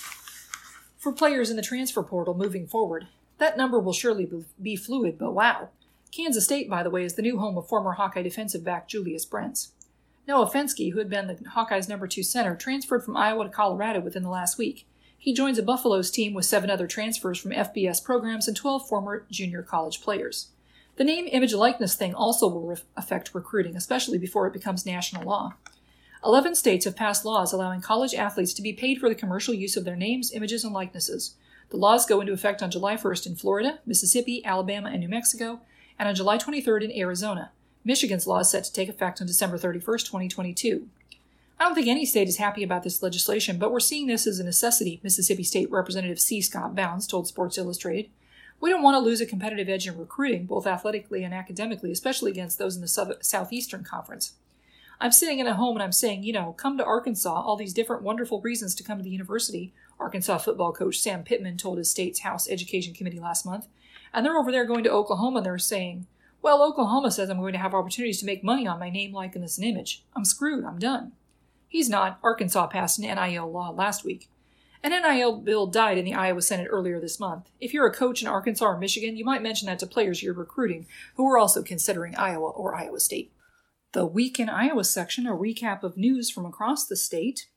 for players in the transfer portal moving forward. That number will surely be fluid, but wow. Kansas State, by the way, is the new home of former Hawkeye defensive back Julius Brents. Noah Fenske, who had been the Hawkeyes' number 2 center, transferred from Iowa to Colorado within the last week. He joins a Buffaloes team with 7 other transfers from FBS programs and 12 former junior college players. The name, image, likeness thing also will affect recruiting, especially before it becomes national law. 11 states have passed laws allowing college athletes to be paid for the commercial use of their names, images, and likenesses. The laws go into effect on July 1st in Florida, Mississippi, Alabama, and New Mexico, and on July 23rd in Arizona. Michigan's law is set to take effect on December 31st, 2022. I don't think any state is happy about this legislation, but we're seeing this as a necessity, Mississippi State Representative C. Scott Bounds told Sports Illustrated. We don't want to lose a competitive edge in recruiting, both athletically and academically, especially against those in the Southeastern Conference. I'm sitting at home and I'm saying, come to Arkansas, all these different wonderful reasons to come to the university, Arkansas football coach Sam Pittman told his state's House Education Committee last month. And they're over there going to Oklahoma and they're saying, well, Oklahoma says I'm going to have opportunities to make money on my name, likeness, and image. I'm screwed. I'm done. He's not. Arkansas passed an NIL law last week. An NIL bill died in the Iowa Senate earlier this month. If you're a coach in Arkansas or Michigan, you might mention that to players you're recruiting who are also considering Iowa or Iowa State. The Week in Iowa section, a recap of news from across the state.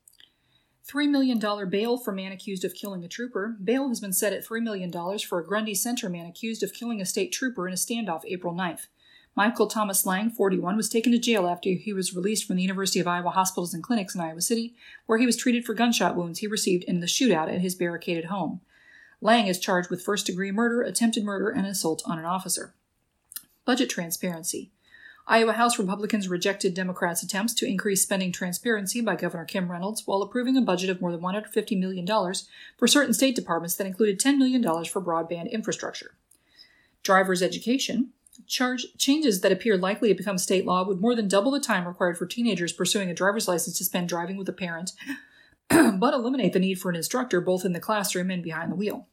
$3 million bail for man accused of killing a trooper. Bail has been set at $3 million for a Grundy Center man accused of killing a state trooper in a standoff April 9th. Michael Thomas Lang, 41, was taken to jail after he was released from the University of Iowa Hospitals and Clinics in Iowa City, where he was treated for gunshot wounds he received in the shootout at his barricaded home. Lang is charged with first-degree murder, attempted murder, and assault on an officer. Budget transparency. Iowa House Republicans rejected Democrats' attempts to increase spending transparency by Governor Kim Reynolds while approving a budget of more than $150 million for certain state departments that included $10 million for broadband infrastructure. Driver's education. Changes that appear likely to become state law would more than double the time required for teenagers pursuing a driver's license to spend driving with a parent, but eliminate the need for an instructor both in the classroom and behind the wheel.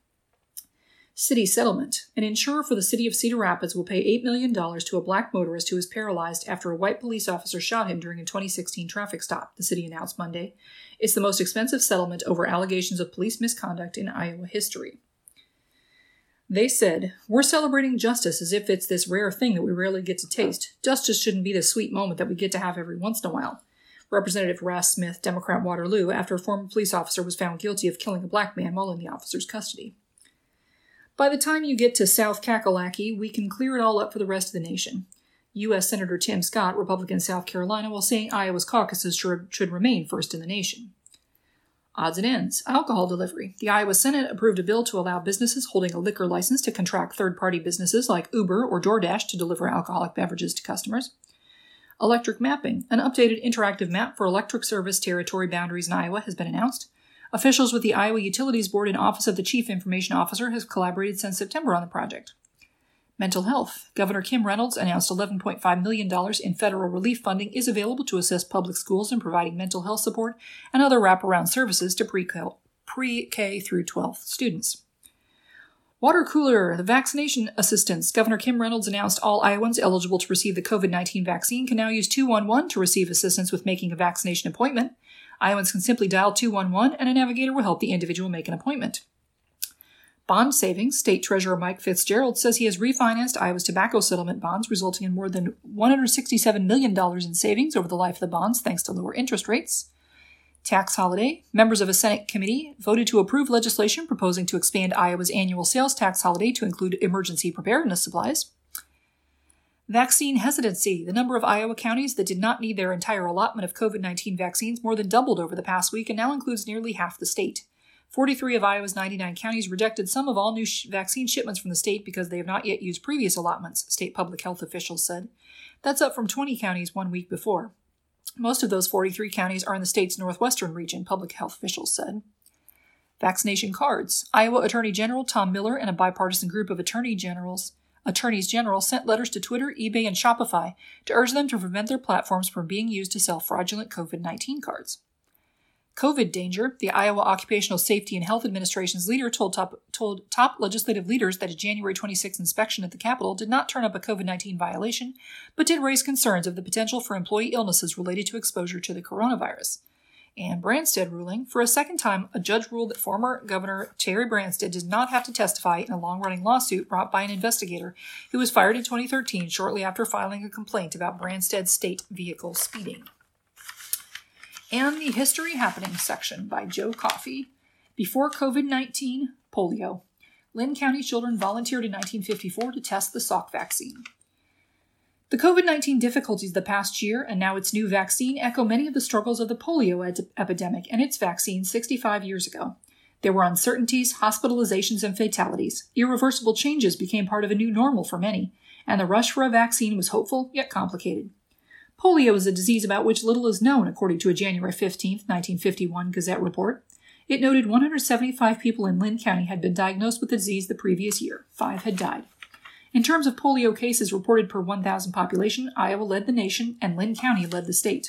City settlement. An insurer for the city of Cedar Rapids will pay $8 million to a black motorist who was paralyzed after a white police officer shot him during a 2016 traffic stop, the city announced Monday. It's the most expensive settlement over allegations of police misconduct in Iowa history. They said, we're celebrating justice as if it's this rare thing that we rarely get to taste. Justice shouldn't be this sweet moment that we get to have every once in a while. Representative Ras Smith, Democrat Waterloo, after a former police officer was found guilty of killing a black man while in the officer's custody. By the time you get to South Kakalaki, we can clear it all up for the rest of the nation. U.S. Senator Tim Scott, Republican South Carolina, while saying Iowa's caucuses should remain first in the nation. Odds and ends. Alcohol delivery. The Iowa Senate approved a bill to allow businesses holding a liquor license to contract third-party businesses like Uber or DoorDash to deliver alcoholic beverages to customers. Electric mapping. An updated interactive map for electric service territory boundaries in Iowa has been announced. Officials with the Iowa Utilities Board and Office of the Chief Information Officer have collaborated since September on the project. Mental health. Governor Kim Reynolds announced $11.5 million in federal relief funding is available to assist public schools in providing mental health support and other wraparound services to pre-K through 12 students. Water cooler. The vaccination assistance. Governor Kim Reynolds announced all Iowans eligible to receive the COVID-19 vaccine can now use 211 to receive assistance with making a vaccination appointment. Iowans can simply dial 211 and a navigator will help the individual make an appointment. Bond savings. State Treasurer Mike Fitzgerald says he has refinanced Iowa's tobacco settlement bonds, resulting in more than $167 million in savings over the life of the bonds, thanks to lower interest rates. Tax holiday. Members of a Senate committee voted to approve legislation proposing to expand Iowa's annual sales tax holiday to include emergency preparedness supplies. Vaccine hesitancy. The number of Iowa counties that did not need their entire allotment of COVID-19 vaccines more than doubled over the past week and now includes nearly half the state. 43 of Iowa's 99 counties rejected some of all new vaccine shipments from the state because they have not yet used previous allotments, state public health officials said. That's up from 20 counties 1 week before. Most of those 43 counties are in the state's northwestern region, public health officials said. Vaccination cards. Iowa Attorney General Tom Miller and a bipartisan group of attorneys general sent letters to Twitter, eBay, and Shopify to urge them to prevent their platforms from being used to sell fraudulent COVID-19 cards. COVID danger. The Iowa Occupational Safety and Health Administration's leader told top legislative leaders that a January 26 inspection at the Capitol did not turn up a COVID-19 violation, but did raise concerns of the potential for employee illnesses related to exposure to the coronavirus. And Branstad ruling. For a second time, a judge ruled that former Governor Terry Branstad does not have to testify in a long-running lawsuit brought by an investigator who was fired in 2013 shortly after filing a complaint about Branstad's state vehicle speeding. And the History Happening section by Joe Coffey. Before COVID-19, polio. Linn County children volunteered in 1954 to test the Salk vaccine. The COVID-19 difficulties of the past year and now its new vaccine echo many of the struggles of the polio epidemic and its vaccine 65 years ago. There were uncertainties, hospitalizations, and fatalities. Irreversible changes became part of a new normal for many, and the rush for a vaccine was hopeful yet complicated. Polio is a disease about which little is known, according to a January 15, 1951 Gazette report. It noted 175 people in Linn County had been diagnosed with the disease the previous year. 5 had died. In terms of polio cases reported per 1,000 population, Iowa led the nation and Linn County led the state.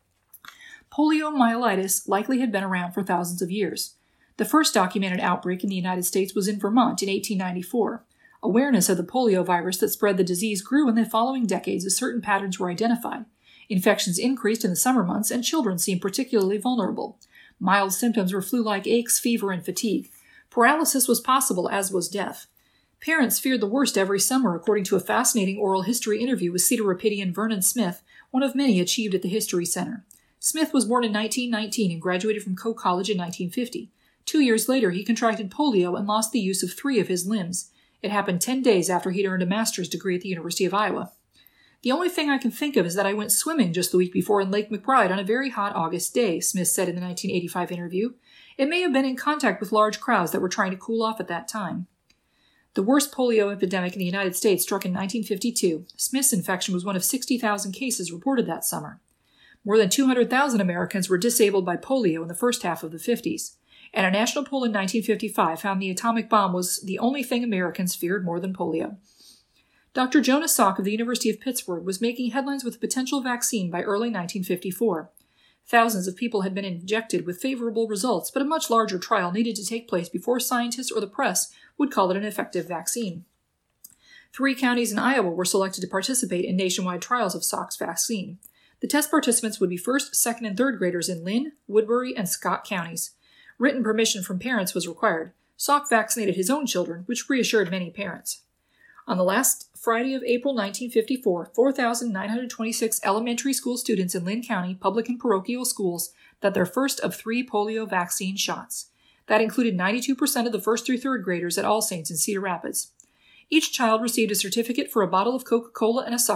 Poliomyelitis likely had been around for thousands of years. The first documented outbreak in the United States was in Vermont in 1894. Awareness of the polio virus that spread the disease grew in the following decades as certain patterns were identified. Infections increased in the summer months, and children seemed particularly vulnerable. Mild symptoms were flu-like aches, fever, and fatigue. Paralysis was possible, as was death. Parents feared the worst every summer, according to a fascinating oral history interview with Cedar Rapidian Vernon Smith, one of many achieved at the History Center. Smith was born in 1919 and graduated from Coe College in 1950. 2 years later, he contracted polio and lost the use of 3 of his limbs. It happened 10 days after he'd earned a master's degree at the University of Iowa. The only thing I can think of is that I went swimming just the week before in Lake McBride on a very hot August day, Smith said in the 1985 interview. It may have been in contact with large crowds that were trying to cool off at that time. The worst polio epidemic in the United States struck in 1952. Smith's infection was one of 60,000 cases reported that summer. More than 200,000 Americans were disabled by polio in the first half of the 50s. And a national poll in 1955 found the atomic bomb was the only thing Americans feared more than polio. Dr. Jonas Salk of the University of Pittsburgh was making headlines with a potential vaccine by early 1954. Thousands of people had been injected with favorable results, but a much larger trial needed to take place before scientists or the press would call it an effective vaccine. 3 counties in Iowa were selected to participate in nationwide trials of Salk's vaccine. The test participants would be 1st, 2nd, and 3rd graders in Linn, Woodbury, and Scott counties. Written permission from parents was required. Salk vaccinated his own children, which reassured many parents. On the last Friday of April 1954, 4,926 elementary school students in Linn County public and parochial schools got their first of 3 polio vaccine shots. That included 92% of the 1st through 3rd graders at All Saints in Cedar Rapids. Each child received a certificate for a bottle of Coca-Cola and a sucker,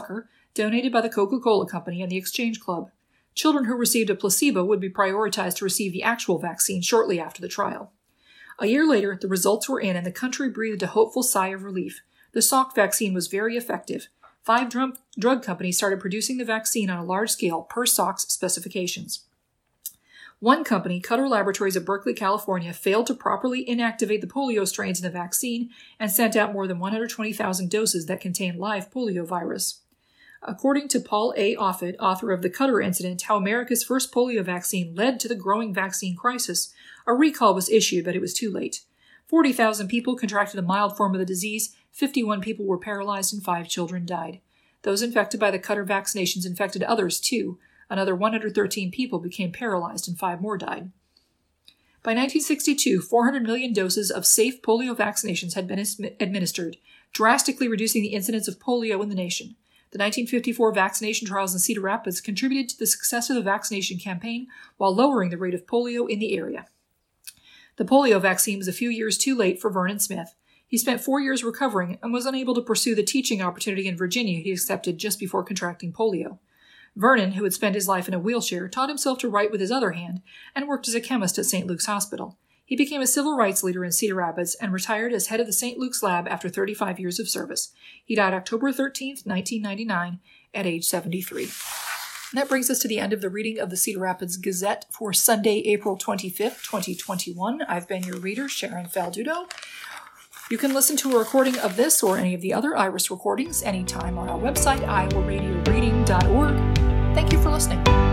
donated by the Coca-Cola Company and the Exchange Club. Children who received a placebo would be prioritized to receive the actual vaccine shortly after the trial. A year later, the results were in and the country breathed a hopeful sigh of relief. The Salk vaccine was very effective. 5 drug companies started producing the vaccine on a large scale per Salk's specifications. One company, Cutter Laboratories of Berkeley, California, failed to properly inactivate the polio strains in the vaccine and sent out more than 120,000 doses that contained live polio virus. According to Paul A. Offit, author of The Cutter Incident, How America's First Polio Vaccine Led to the Growing Vaccine Crisis, a recall was issued, but it was too late. 40,000 people contracted a mild form of the disease, 51 people were paralyzed, and 5 children died. Those infected by the Cutter vaccinations infected others, too. Another 113 people became paralyzed, and 5 more died. By 1962, 400 million doses of safe polio vaccinations had been administered, drastically reducing the incidence of polio in the nation. The 1954 vaccination trials in Cedar Rapids contributed to the success of the vaccination campaign while lowering the rate of polio in the area. The polio vaccine was a few years too late for Vernon Smith. He spent 4 years recovering and was unable to pursue the teaching opportunity in Virginia he accepted just before contracting polio. Vernon, who had spent his life in a wheelchair, taught himself to write with his other hand and worked as a chemist at St. Luke's Hospital. He became a civil rights leader in Cedar Rapids and retired as head of the St. Luke's Lab after 35 years of service. He died October 13, 1999, at age 73. And that brings us to the end of the reading of the Cedar Rapids Gazette for Sunday, April 25th, 2021. I've been your reader, Sharon Faldudo. You can listen to a recording of this or any of the other Iris recordings anytime on our website, iowaradio.org. Thank you for listening.